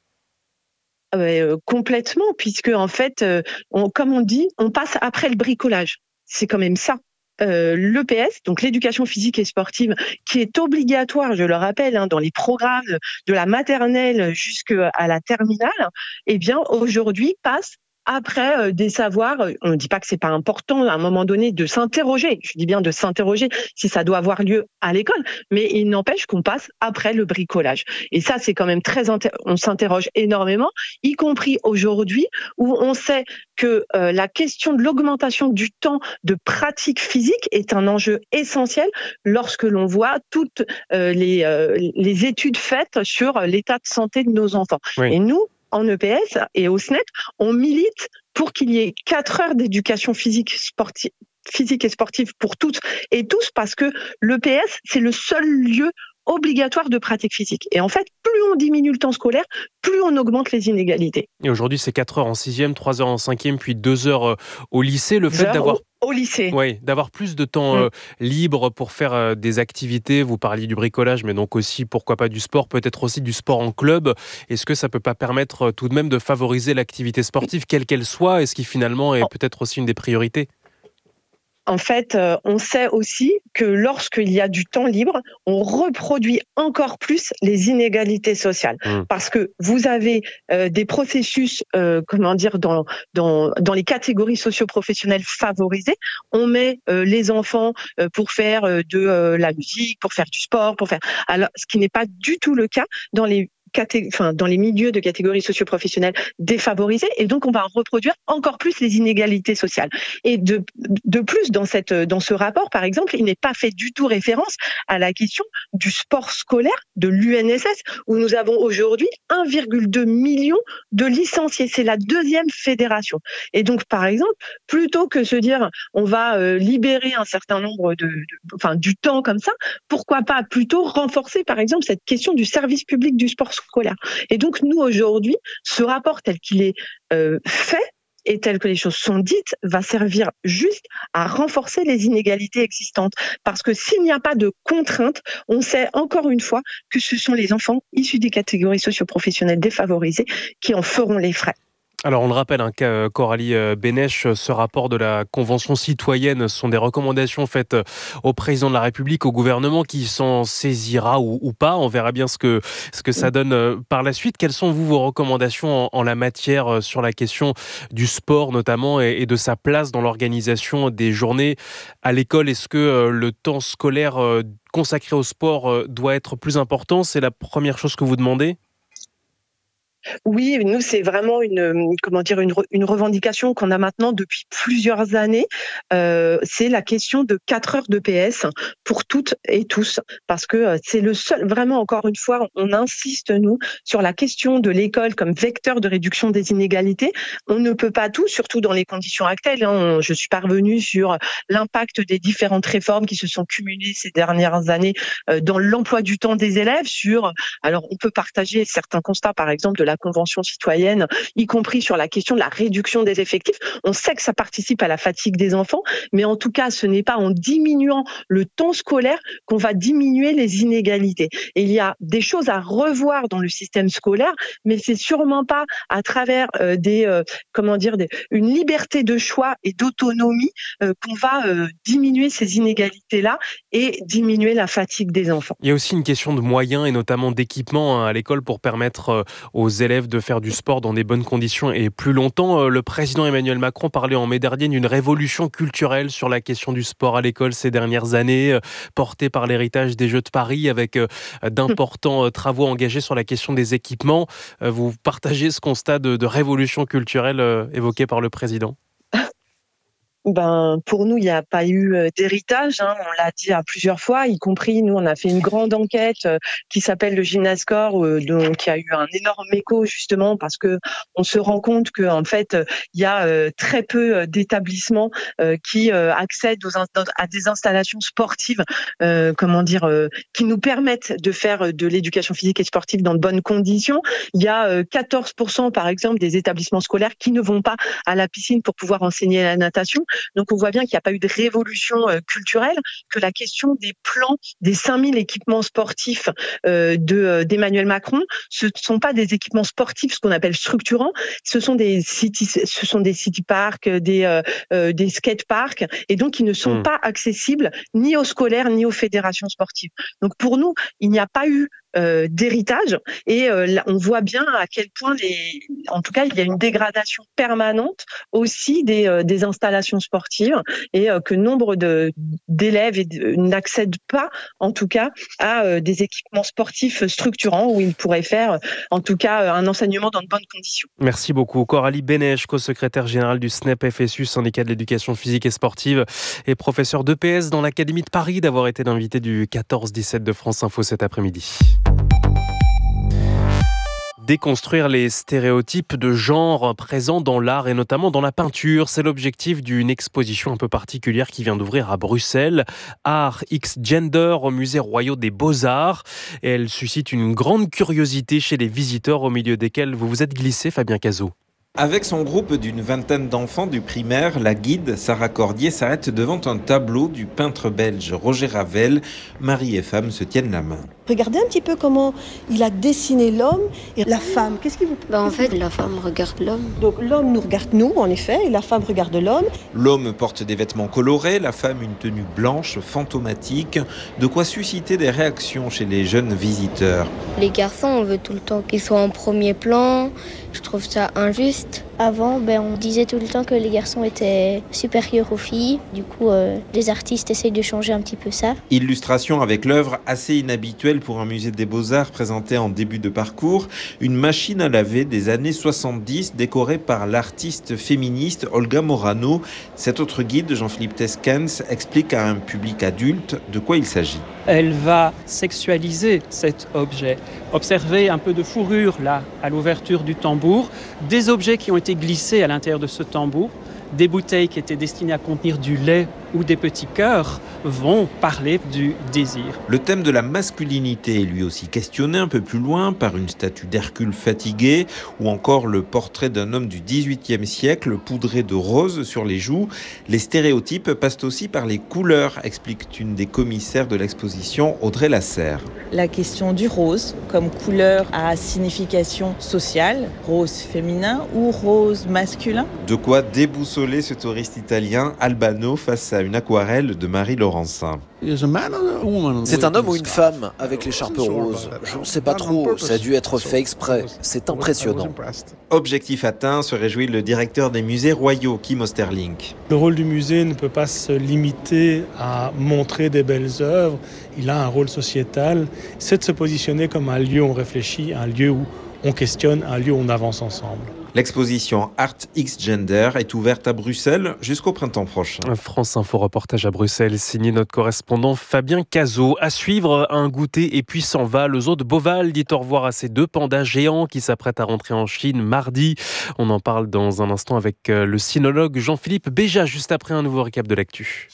Euh, complètement, puisque en fait, euh, on, comme on dit, on passe après le bricolage. C'est quand même ça. Euh, l'E P S, donc l'éducation physique et sportive, qui est obligatoire, je le rappelle, hein, dans les programmes de la maternelle jusqu'à la terminale, eh bien aujourd'hui passe après euh, des savoirs. On ne dit pas que c'est pas important à un moment donné de s'interroger. Je dis bien de s'interroger si ça doit avoir lieu à l'école, mais il n'empêche qu'on passe après le bricolage. Et ça, c'est quand même très inter- on s'interroge énormément, y compris aujourd'hui où on sait que euh, la question de l'augmentation du temps de pratique physique est un enjeu essentiel lorsque l'on voit toutes euh, les euh, les études faites sur l'état de santé de nos enfants. Oui. Et nous, en E P S et au S N E P, on milite pour qu'il y ait quatre heures d'éducation physique, sportive, physique et sportive pour toutes et tous, parce que l'E P S, c'est le seul lieu obligatoire de pratique physique. Et en fait, plus on diminue le temps scolaire, plus on augmente les inégalités. Et aujourd'hui, c'est quatre heures en sixième, trois heures en cinquième, puis deux heures au lycée. Le fait d'avoir... Au, au lycée. Oui, d'avoir plus de temps mmh. euh, libre pour faire euh, des activités. Vous parliez du bricolage, mais donc aussi, pourquoi pas du sport, peut-être aussi du sport en club. Est-ce que ça ne peut pas permettre euh, tout de même de favoriser l'activité sportive, quelle qu'elle soit, et ce qui finalement est peut-être aussi une des priorités ? En fait, euh, on sait aussi que lorsqu'il y a du temps libre, on reproduit encore plus les inégalités sociales. Mmh. Parce que vous avez euh, des processus, euh, comment dire, dans, dans, dans les catégories socio-professionnelles favorisées. On met euh, les enfants euh, pour faire euh, de euh, la musique, pour faire du sport, pour faire... Alors, ce qui n'est pas du tout le cas dans les Caté- enfin, dans les milieux de catégories socio-professionnelles défavorisées, et donc on va reproduire encore plus les inégalités sociales. Et de, de plus, dans, cette, dans ce rapport, par exemple, il n'est pas fait du tout référence à la question du sport scolaire de l'U N S S, où nous avons aujourd'hui un virgule deux million de licenciés. C'est la deuxième fédération. Et donc, par exemple, plutôt que se dire on va euh, libérer un certain nombre de, de, enfin, du temps comme ça, pourquoi pas plutôt renforcer, par exemple, cette question du service public du sport scolaire. Et donc, nous, aujourd'hui, ce rapport tel qu'il est euh, fait et tel que les choses sont dites, va servir juste à renforcer les inégalités existantes. Parce que s'il n'y a pas de contraintes, on sait encore une fois que ce sont les enfants issus des catégories socio-professionnelles défavorisées qui en feront les frais. Alors on le rappelle, hein, Coralie Bénèche, ce rapport de la Convention citoyenne sont des recommandations faites au président de la République, au gouvernement qui s'en saisira ou, ou pas. On verra bien ce que, ce que ça donne par la suite. Quelles sont vous vos recommandations en, en la matière sur la question du sport notamment et, et de sa place dans l'organisation des journées à l'école ? Est-ce que le temps scolaire consacré au sport doit être plus important ? C'est la première chose que vous demandez ? Oui, nous, c'est vraiment une, comment dire, une, une revendication qu'on a maintenant depuis plusieurs années. Euh, c'est la question de quatre heures de P S pour toutes et tous. Parce que c'est le seul, vraiment, encore une fois, on insiste, nous, sur la question de l'école comme vecteur de réduction des inégalités. On ne peut pas tout, surtout dans les conditions actuelles. Hein. Je suis parvenue sur l'impact des différentes réformes qui se sont cumulées ces dernières années euh, dans l'emploi du temps des élèves. Sur, alors, on peut partager certains constats, par exemple, de la Convention citoyenne, y compris sur la question de la réduction des effectifs. On sait que ça participe à la fatigue des enfants, mais en tout cas, ce n'est pas en diminuant le temps scolaire qu'on va diminuer les inégalités. Et il y a des choses à revoir dans le système scolaire, mais c'est sûrement pas à travers euh, des, euh, comment dire, des, une liberté de choix et d'autonomie euh, qu'on va euh, diminuer ces inégalités-là et diminuer la fatigue des enfants. Il y a aussi une question de moyens et notamment d'équipement hein, à l'école pour permettre euh, aux élèves de faire du sport dans des bonnes conditions et plus longtemps. Le président Emmanuel Macron parlait en mai dernier d'une révolution culturelle sur la question du sport à l'école ces dernières années, portée par l'héritage des Jeux de Paris avec d'importants travaux engagés sur la question des équipements. Vous partagez ce constat de, de révolution culturelle évoqué par le président ? Ben, pour nous, il n'y a pas eu d'héritage, hein, on l'a dit à plusieurs fois, y compris nous, on a fait une grande enquête euh, qui s'appelle le Gymnascore, euh, donc qui a eu un énorme écho justement parce que on se rend compte que en fait, il y a euh, très peu d'établissements euh, qui euh, accèdent aux in- à des installations sportives, euh, comment dire, euh, qui nous permettent de faire de l'éducation physique et sportive dans de bonnes conditions. Il y a euh, quatorze pour cent par exemple des établissements scolaires qui ne vont pas à la piscine pour pouvoir enseigner la natation. Donc on voit bien qu'il n'y a pas eu de révolution euh, culturelle, que la question des plans, des cinq mille équipements sportifs euh, de, euh, d'Emmanuel Macron, ce ne sont pas des équipements sportifs, ce qu'on appelle structurants, ce sont des city, ce sont des city parks, des, euh, euh, des skate parks, et donc ils ne sont mmh. pas accessibles ni aux scolaires ni aux fédérations sportives. Donc pour nous, il n'y a pas eu Euh, d'héritage et euh, là, on voit bien à quel point les, en tout cas il y a une dégradation permanente aussi des, euh, des installations sportives et euh, que nombre de, d'élèves et de, n'accèdent pas en tout cas à euh, des équipements sportifs structurants où ils pourraient faire euh, en tout cas un enseignement dans de bonnes conditions. Merci beaucoup Coralie Bénèche, co-secrétaire générale du S N E P F S U, syndicat de l'éducation physique et sportive et professeur d'E P S dans l'Académie de Paris, d'avoir été l'invité du quatorze dix-sept de France Info cet après-midi. Déconstruire les stéréotypes de genre présents dans l'art et notamment dans la peinture. C'est l'objectif d'une exposition un peu particulière qui vient d'ouvrir à Bruxelles. Art X Gender au musée royal des Beaux-Arts. Et elle suscite une grande curiosité chez les visiteurs au milieu desquels vous vous êtes glissé, Fabien Cazot. Avec son groupe d'une vingtaine d'enfants du primaire, la guide Sarah Cordier s'arrête devant un tableau du peintre belge Roger Ravel. Mari et femme se tiennent la main. Regardez un petit peu comment il a dessiné l'homme et la femme. Qu'est-ce qui vous plaît ? Bah en fait, la femme regarde l'homme. Donc l'homme nous regarde nous, en effet, et la femme regarde l'homme. L'homme porte des vêtements colorés, la femme une tenue blanche, fantomatique. De quoi susciter des réactions chez les jeunes visiteurs. Les garçons, on veut tout le temps qu'ils soient en premier plan. Je trouve ça injuste. Avant, ben, on disait tout le temps que les garçons étaient supérieurs aux filles. Du coup, euh, les artistes essayent de changer un petit peu ça. Illustration avec l'œuvre assez inhabituelle pour un musée des Beaux-Arts présentée en début de parcours. Une machine à laver des années soixante-dix décorée par l'artiste féministe Olga Morano. Cet autre guide, Jean-Philippe Teskens, explique à un public adulte de quoi il s'agit. Elle va sexualiser cet objet. Observez un peu de fourrure là, à l'ouverture du tambour. Des objets qui ont été glissés à l'intérieur de ce tambour, des bouteilles qui étaient destinées à contenir du lait ou des petits cœurs vont parler du désir. Le thème de la masculinité est lui aussi questionné un peu plus loin par une statue d'Hercule fatigué ou encore le portrait d'un homme du dix-huitième siècle poudré de rose sur les joues. Les stéréotypes passent aussi par les couleurs, explique une des commissaires de l'exposition, Audrey Lasserre. La question du rose comme couleur à signification sociale, rose féminin ou rose masculin. De quoi déboussoler ce touriste italien Albano face à une aquarelle de Marie Laurencin. C'est un homme ou une femme avec l'écharpe rose. Je ne sais pas trop, ça a dû être fait exprès. C'est impressionnant. Objectif atteint, se réjouit le directeur des musées royaux, Kim Osterlink. Le rôle du musée ne peut pas se limiter à montrer des belles œuvres. Il a un rôle sociétal. C'est de se positionner comme un lieu où on réfléchit, un lieu où on questionne, un lieu où on avance ensemble. L'exposition Art X Gender est ouverte à Bruxelles jusqu'au printemps prochain. France Info reportage à Bruxelles, signé notre correspondant Fabien Cazot. À suivre, un goûter et puis s'en va. Le zoo de Beauval dit au revoir à ces deux pandas géants qui s'apprêtent à rentrer en Chine mardi. On en parle dans un instant avec le sinologue Jean-Philippe Béja, juste après un nouveau récap de l'actu.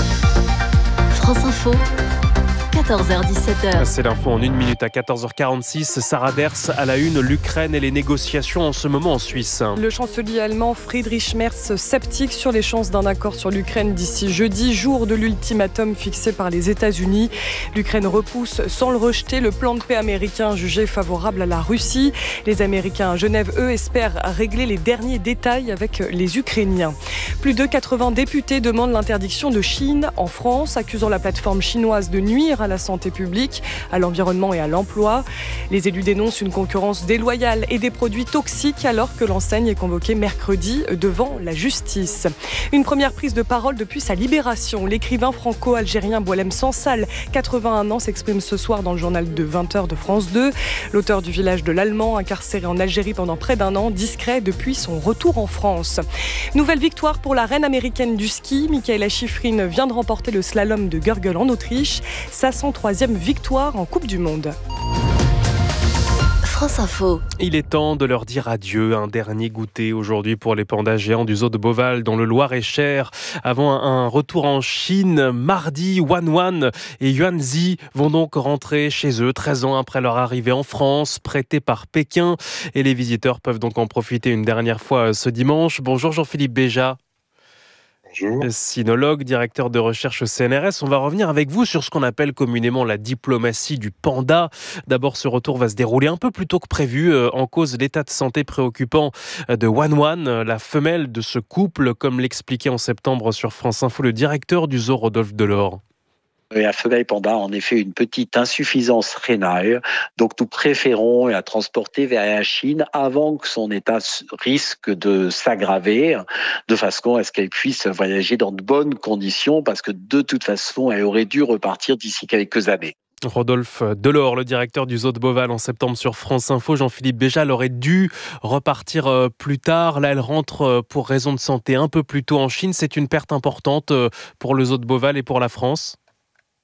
France Info. quatorze heures dix-sept heures. C'est l'info en une minute à quatorze heures quarante-six. Sarah Ders à la une, l'Ukraine et les négociations en ce moment en Suisse. Le chancelier allemand Friedrich Merz sceptique sur les chances d'un accord sur l'Ukraine d'ici jeudi, jour de l'ultimatum fixé par les États-Unis. L'Ukraine repousse sans le rejeter le plan de paix américain jugé favorable à la Russie. Les Américains à Genève, eux, espèrent régler les derniers détails avec les Ukrainiens. Plus de quatre-vingts députés demandent l'interdiction de Chine en France, accusant la plateforme chinoise de nuire à la santé publique, à l'environnement et à l'emploi. Les élus dénoncent une concurrence déloyale et des produits toxiques alors que l'enseigne est convoquée mercredi devant la justice. Une première prise de parole depuis sa libération. L'écrivain franco-algérien Boualem Sansal, quatre-vingt-un ans, s'exprime ce soir dans le journal de vingt heures de France deux. L'auteur du Village de l'Allemand, incarcéré en Algérie pendant près d'un an, discret depuis son retour en France. Nouvelle victoire pour la reine américaine du ski. Michaela Schifrin vient de remporter le slalom de Gurgel en Autriche. Sa cent troisième victoire en Coupe du Monde. France Info. Il est temps de leur dire adieu. Un dernier goûter aujourd'hui pour les pandas géants du zoo de Beauval dans le Loir-et-Cher. Avant un retour en Chine, mardi, Wan Wan et Yuanzi vont donc rentrer chez eux treize ans après leur arrivée en France, prêtés par Pékin. Et les visiteurs peuvent donc en profiter une dernière fois ce dimanche. Bonjour Jean-Philippe Béja. Bonjour. Sinologue, directeur de recherche au C N R S. On va revenir avec vous sur ce qu'on appelle communément la diplomatie du panda. D'abord, ce retour va se dérouler un peu plus tôt que prévu, en cause l'état de santé préoccupant de Wan Wan, la femelle de ce couple, comme l'expliquait en septembre sur France Info le directeur du zoo Rodolphe Delors. La femelle panda a en effet une petite insuffisance rénale, donc nous préférons la transporter vers la Chine avant que son état risque de s'aggraver, de façon à ce qu'elle puisse voyager dans de bonnes conditions, parce que de toute façon, elle aurait dû repartir d'ici quelques années. Rodolphe Delors, le directeur du zoo de Beauval en septembre sur France Info. Jean-Philippe Béja, elle aurait dû repartir plus tard. Là, elle rentre pour raison de santé un peu plus tôt en Chine. C'est une perte importante pour le zoo de Beauval et pour la France.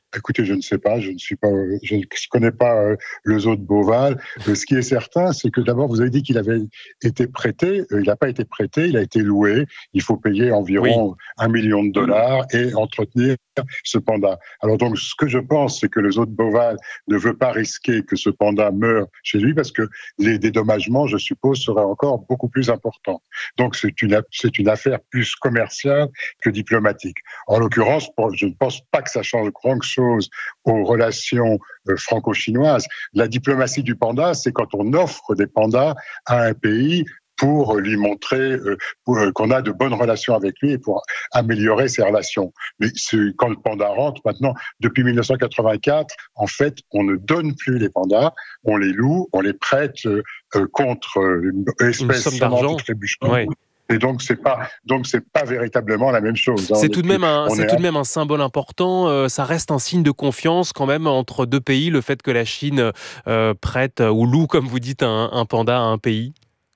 Écoutez, je ne sais pas, je ne suis pas, je ne connais pas euh, le zoo de Beauval. Euh, ce qui est certain, c'est que d'abord, vous avez dit qu'il avait été prêté. Euh, il n'a pas été prêté, il a été loué. Il faut payer environ oui. un million de dollars et entretenir ce panda. Alors donc, ce que je pense, c'est que le zoo de Beauval ne veut pas risquer que ce panda meure chez lui parce que les dédommagements, je suppose, seraient encore beaucoup plus importants. Donc, c'est une, c'est une affaire plus commerciale que diplomatique. En l'occurrence, je ne pense pas que ça change grand chose aux relations euh, franco-chinoises. La diplomatie du panda, c'est quand on offre des pandas à un pays pour lui montrer euh, pour, euh, qu'on a de bonnes relations avec lui et pour améliorer ses relations. Mais c'est, quand le panda rentre, maintenant, depuis dix-neuf cent quatre-vingt-quatre, en fait, on ne donne plus les pandas, on les loue, on les prête euh, euh, contre euh, une espèce d'argent. Oui. Et donc c'est pas donc c'est pas véritablement la même chose. Hein. C'est tout de même un c'est tout de même un symbole important. Euh, ça reste un signe de confiance quand même entre deux pays. Le fait que la Chine euh, prête ou loue, comme vous dites, un, un panda à un pays.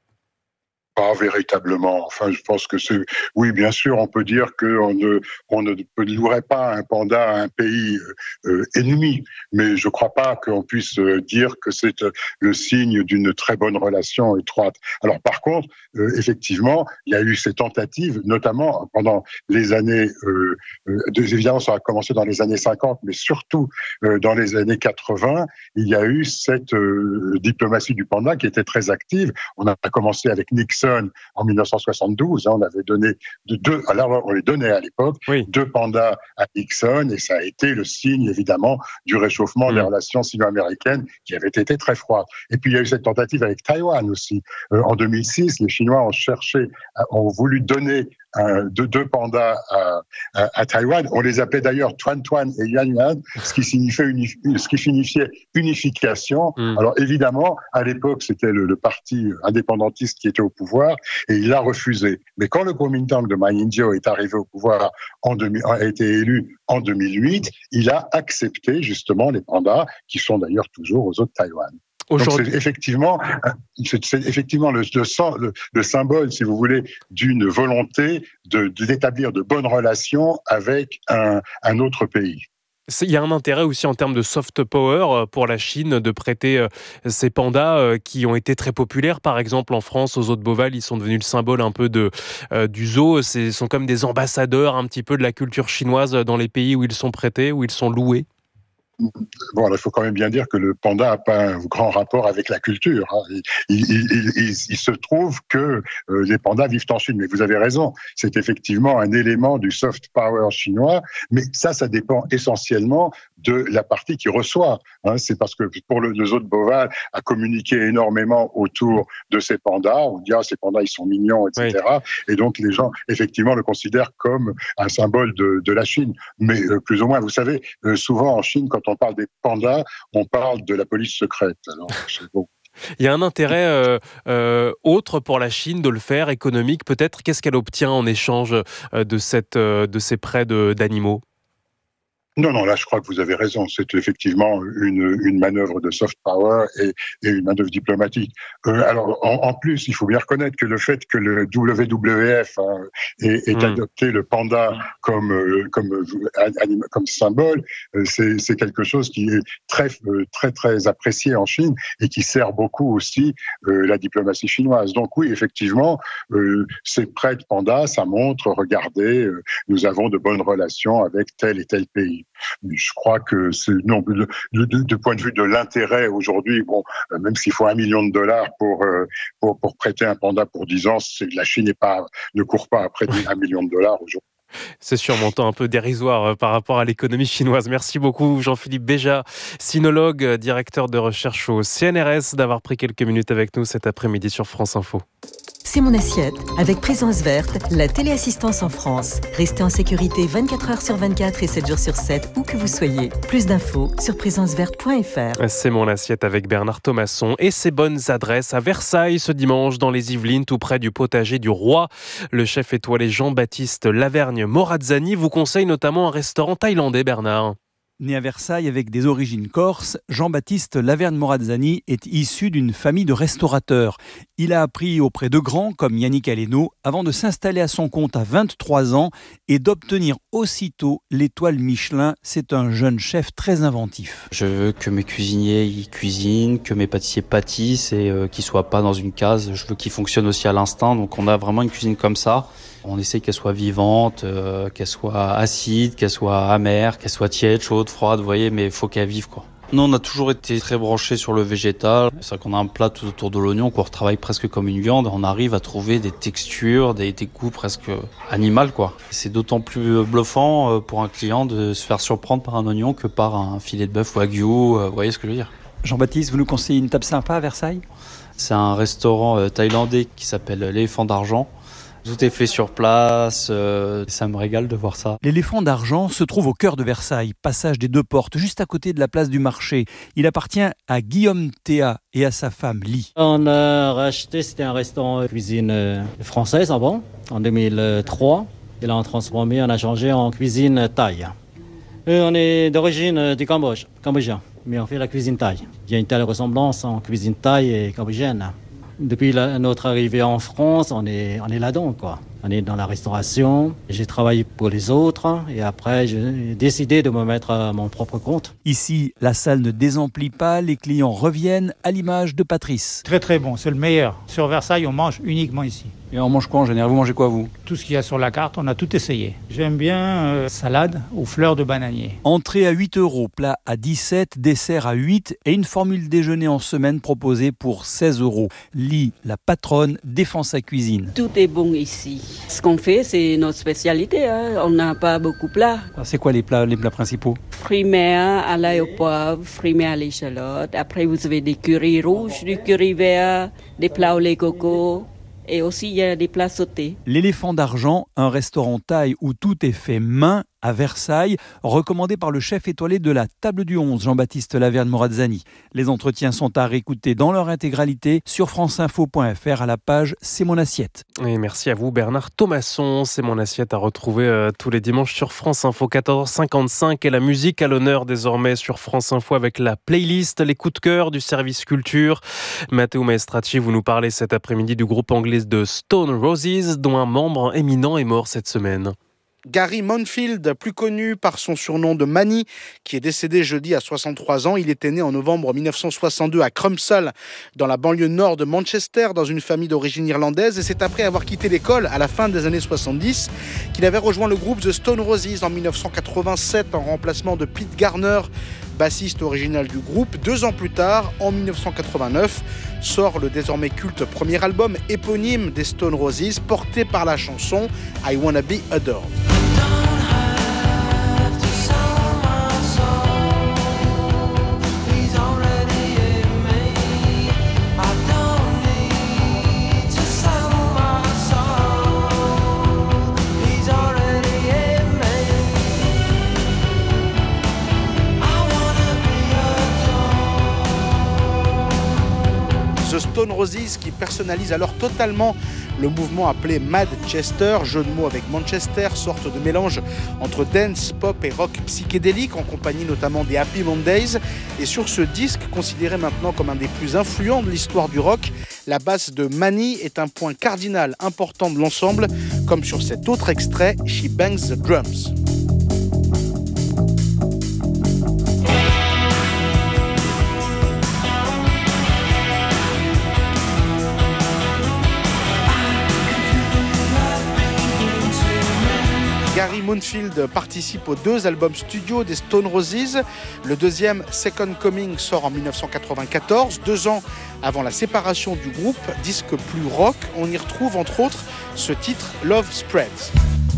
Pas véritablement. Enfin, je pense que c'est. Oui, bien sûr, on peut dire qu'on ne, on ne louerait pas un panda à un pays euh, ennemi, mais je ne crois pas qu'on puisse dire que c'est le signe d'une très bonne relation étroite. Alors, par contre, euh, effectivement, il y a eu ces tentatives, notamment pendant les années. Euh, euh, évidemment, ça a commencé dans les années cinquante, mais surtout euh, dans les années quatre-vingts, il y a eu cette euh, diplomatie du panda qui était très active. On a commencé avec Nixon en dix-neuf cent soixante-douze, hein, on avait donné deux, alors on les donnait à l'époque, oui. deux pandas à Nixon, et ça a été le signe évidemment du réchauffement mmh. des relations sino-américaines qui avait été très froid. Et puis il y a eu cette tentative avec Taïwan aussi. Euh, en deux mille six, les Chinois ont cherché, ont voulu donner un, deux, deux pandas à, à, à Taïwan. On les appelait d'ailleurs Tuan Tuan et Yan Yan, ce qui signifiait, uni, ce qui signifiait unification. Mmh. Alors évidemment, à l'époque, c'était le, le parti indépendantiste qui était au pouvoir et il a refusé. Mais quand le Kuomintang de Ma Ying-jeou est arrivé au pouvoir, en deux mille, a été élu en deux mille huit, il a accepté justement les pandas qui sont d'ailleurs toujours aux eaux de Taïwan. Donc c'est effectivement, c'est, c'est effectivement le, le, le, le symbole, si vous voulez, d'une volonté de, de, d'établir de bonnes relations avec un, un autre pays. Il y a un intérêt aussi en termes de soft power pour la Chine de prêter ces pandas qui ont été très populaires. Par exemple, en France, aux zoo de Beauval, ils sont devenus le symbole un peu de, euh, du zoo. Ce sont comme des ambassadeurs un petit peu de la culture chinoise dans les pays où ils sont prêtés, où ils sont loués. Bon, alors, il faut quand même bien dire que le panda n'a pas un grand rapport avec la culture. Hein. Il, il, il, il, il se trouve que euh, les pandas vivent en Chine, mais vous avez raison, c'est effectivement un élément du soft power chinois, mais ça, ça dépend essentiellement de la partie qui reçoit. Hein. C'est parce que pour le, le zoo de Beauval a communiqué énormément autour de ces pandas, on dit ah, ces pandas ils sont mignons, et cetera. Oui. Et donc les gens effectivement le considèrent comme un symbole de, de la Chine, mais euh, plus ou moins, vous savez, euh, souvent en Chine, quand on parle des pandas, on parle de la police secrète. Alors, c'est bon. Il y a un intérêt euh, euh, autre pour la Chine de le faire, économique peut-être. Qu'est-ce qu'elle obtient en échange euh, de, cette, euh, de ces prêts de, d'animaux ? Non, non, là, je crois que vous avez raison. C'est effectivement une, une manœuvre de soft power et, et une manœuvre diplomatique. Euh, alors, en, en plus, il faut bien reconnaître que le fait que le W W F hein, ait, ait mmh. adopté le panda comme, euh, comme, euh, comme symbole, euh, c'est, c'est quelque chose qui est très, euh, très, très apprécié en Chine et qui sert beaucoup aussi euh, la diplomatie chinoise. Donc oui, effectivement, euh, ces prêts de panda, ça montre, regardez, euh, nous avons de bonnes relations avec tel et tel pays. Je crois que c'est non du de, de, de point de vue de l'intérêt aujourd'hui, bon, même s'il faut un million de dollars pour euh, pour pour prêter un panda pour dix ans, c'est la Chine n'est pas ne court pas après un million de dollars aujourd'hui. C'est sûrement un peu dérisoire par rapport à l'économie chinoise. Merci beaucoup Jean-Philippe Béja, sinologue, directeur de recherche au C N R S, d'avoir pris quelques minutes avec nous cet après-midi sur France Info. C'est mon assiette, avec Présence Verte, la téléassistance en France. Restez en sécurité vingt-quatre heures sur vingt-quatre et sept jours sur sept, où que vous soyez. Plus d'infos sur présence verte point f r. C'est mon assiette avec Bernard Thomasson et ses bonnes adresses à Versailles ce dimanche dans les Yvelines, tout près du potager du roi. Le chef étoilé Jean-Baptiste Lavergne Morazzani vous conseille notamment un restaurant thaïlandais, Bernard. Né à Versailles avec des origines corses, Jean-Baptiste Laverne-Morazzani est issu d'une famille de restaurateurs. Il a appris auprès de grands comme Yannick Aleno avant de s'installer à son compte à vingt-trois ans et d'obtenir aussitôt l'étoile Michelin. C'est un jeune chef très inventif. Je veux que mes cuisiniers y cuisinent, que mes pâtissiers pâtissent et euh, qu'ils ne soient pas dans une case. Je veux qu'ils fonctionnent aussi à l'instinct. Donc on a vraiment une cuisine comme ça. On essaye qu'elle soit vivante, euh, qu'elle soit acide, qu'elle soit amère, qu'elle soit tiède, chaude, froide, vous voyez, mais il faut qu'elle vive, quoi. Nous, on a toujours été très branchés sur le végétal. C'est vrai qu'on a un plat tout autour de l'oignon qu'on retravaille presque comme une viande. On arrive à trouver des textures, des, des goûts presque animaux, quoi. C'est d'autant plus bluffant pour un client de se faire surprendre par un oignon que par un filet de bœuf wagyu, vous voyez ce que je veux dire. Jean-Baptiste, vous nous conseillez une table sympa à Versailles ? C'est un restaurant thaïlandais qui s'appelle l'Éléphant d'Argent. Tout est fait sur place, euh, ça me régale de voir ça. L'Éléphant d'Argent se trouve au cœur de Versailles, passage des Deux Portes, juste à côté de la place du marché. Il appartient à Guillaume Théa et à sa femme Lie. On a racheté, c'était un restaurant de cuisine française avant, en deux mille trois. Et là, on a transformé, on a changé en cuisine thaï. Et on est d'origine du Cambodge, cambodgien, mais on fait la cuisine thaï. Il y a une telle ressemblance en cuisine thaï et cambodgienne. Depuis la, notre arrivée en France, on est, on est là-dedans, quoi. On est dans la restauration. J'ai travaillé pour les autres et après, j'ai décidé de me mettre à mon propre compte. Ici, la salle ne désemplit pas, les clients reviennent à l'image de Patrice. Très très bon, c'est le meilleur. Sur Versailles, on mange uniquement ici. Et on mange quoi en général ? Vous mangez quoi, vous ? Tout ce qu'il y a sur la carte, on a tout essayé. J'aime bien euh, salade aux fleurs de bananier. Entrée à huit euros, plat à dix-sept, dessert à huit et une formule déjeuner en semaine proposée pour seize euros. Lie, la patronne, défend sa cuisine. Tout est bon ici. Ce qu'on fait, c'est notre spécialité. Hein. On n'a pas beaucoup de plats. C'est quoi les plats, les plats principaux ? Fruits mer à l'ail au poivre, fruits mer à l'échalote. Après, vous avez des currys rouges, du curry vert, des plats au lait coco. Et aussi, il y a des plats sautés. L'Éléphant d'Argent, un restaurant thaï où tout est fait main à Versailles, recommandé par le chef étoilé de la Table du onze, Jean-Baptiste Laverne-Morazzani. Les entretiens sont à réécouter dans leur intégralité sur franceinfo point f r à la page C'est mon assiette. Et merci à vous Bernard Thomasson. C'est mon assiette à retrouver euh, tous les dimanches sur France Info, quatorze heures cinquante-cinq. Et la musique à l'honneur désormais sur France Info avec la playlist, les coups de cœur du service culture. Matteo Maestracci, vous nous parlez cet après-midi du groupe anglais de Stone Roses, dont un membre éminent est mort cette semaine. Gary Moonfield, plus connu par son surnom de Manny, qui est décédé jeudi à soixante-trois ans. Il était né en novembre mille neuf cent soixante-deux à Crumpsall, dans la banlieue nord de Manchester, dans une famille d'origine irlandaise. Et c'est après avoir quitté l'école à la fin des années soixante-dix qu'il avait rejoint le groupe The Stone Roses en mille neuf cent quatre-vingt-sept en remplacement de Pete Garner, bassiste original du groupe. Deux ans plus tard, en mille neuf cent quatre-vingt-neuf, sort le désormais culte premier album éponyme des Stone Roses, porté par la chanson I Wanna Be Adored. The Stone Roses qui personnalise alors totalement le mouvement appelé Madchester, jeu de mots avec Manchester, sorte de mélange entre dance, pop et rock psychédélique en compagnie notamment des Happy Mondays. Et sur ce disque, considéré maintenant comme un des plus influents de l'histoire du rock, la basse de Manny est un point cardinal important de l'ensemble, comme sur cet autre extrait, She Bangs the Drums. Gary Moonfield participe aux deux albums studio des Stone Roses. Le deuxième, Second Coming, sort en mille neuf cent quatre-vingt-quatorze, deux ans avant la séparation du groupe. Disque plus rock, on y retrouve entre autres ce titre, Love Spreads.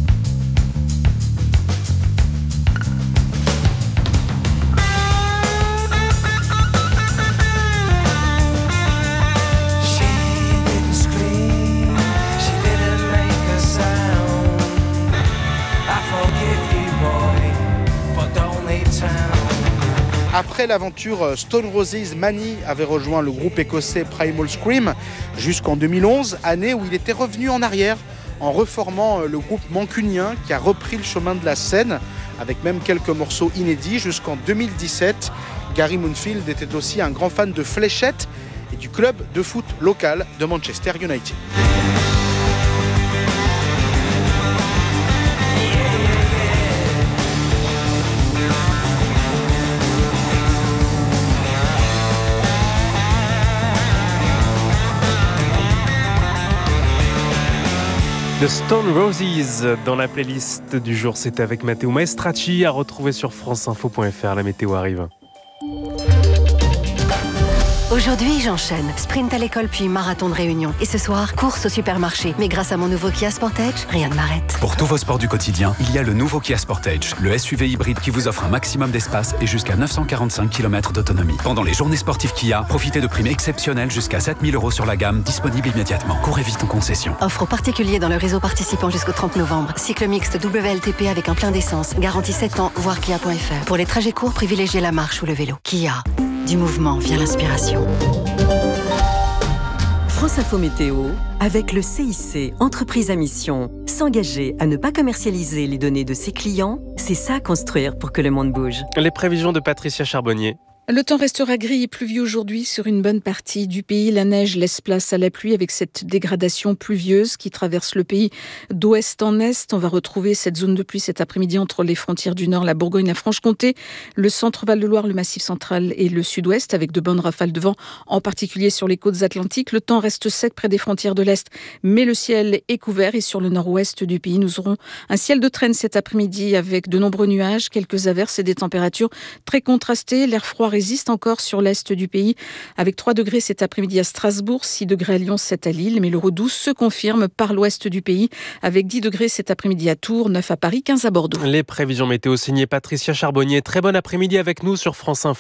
Après l'aventure Stone Roses, Manny avait rejoint le groupe écossais Primal Scream jusqu'en deux mille onze, année où il était revenu en arrière en reformant le groupe mancunien qui a repris le chemin de la scène avec même quelques morceaux inédits jusqu'en deux mille dix-sept. Gary Moonfield était aussi un grand fan de fléchettes et du club de foot local de Manchester United. The Stone Roses dans la playlist du jour, c'était avec Matteo Maestracci, à retrouver sur franceinfo point f r. La météo arrive. Aujourd'hui, j'enchaîne. Sprint à l'école puis marathon de réunion. Et ce soir, course au supermarché. Mais grâce à mon nouveau Kia Sportage, rien ne m'arrête. Pour tous vos sports du quotidien, il y a le nouveau Kia Sportage, le S U V hybride qui vous offre un maximum d'espace et jusqu'à neuf cent quarante-cinq kilomètres d'autonomie. Pendant les journées sportives Kia, profitez de primes exceptionnelles jusqu'à sept mille euros sur la gamme, disponible immédiatement. Courez vite en concession. Offre aux particuliers dans le réseau participant jusqu'au trente novembre. Cycle mixte W L T P avec un plein d'essence. Garantie sept ans, voir kia point f r. Pour les trajets courts, privilégiez la marche ou le vélo. Kia. Du mouvement vient l'inspiration. France Info Météo, avec le C I C, entreprise à mission. S'engager à ne pas commercialiser les données de ses clients, c'est ça construire pour que le monde bouge. Les prévisions de Patricia Charbonnier. Le temps restera gris et pluvieux aujourd'hui sur une bonne partie du pays. La neige laisse place à la pluie avec cette dégradation pluvieuse qui traverse le pays d'ouest en est. On va retrouver cette zone de pluie cet après-midi entre les frontières du Nord, la Bourgogne, la Franche-Comté, le centre Val-de-Loire, le Massif central et le sud-ouest avec de bonnes rafales de vent, en particulier sur les côtes atlantiques. Le temps reste sec près des frontières de l'Est, mais le ciel est couvert et sur le nord-ouest du pays, nous aurons un ciel de traîne cet après-midi avec de nombreux nuages, quelques averses et des températures très contrastées. L'air froid résiste encore sur l'est du pays avec trois degrés cet après-midi à Strasbourg, six degrés à Lyon, sept à Lille, mais le redouce se confirme par l'ouest du pays avec dix degrés cet après-midi à Tours, neuf à Paris, quinze à Bordeaux. Les prévisions météo signées Patricia Charbonnier. Très bon après-midi avec nous sur France Info.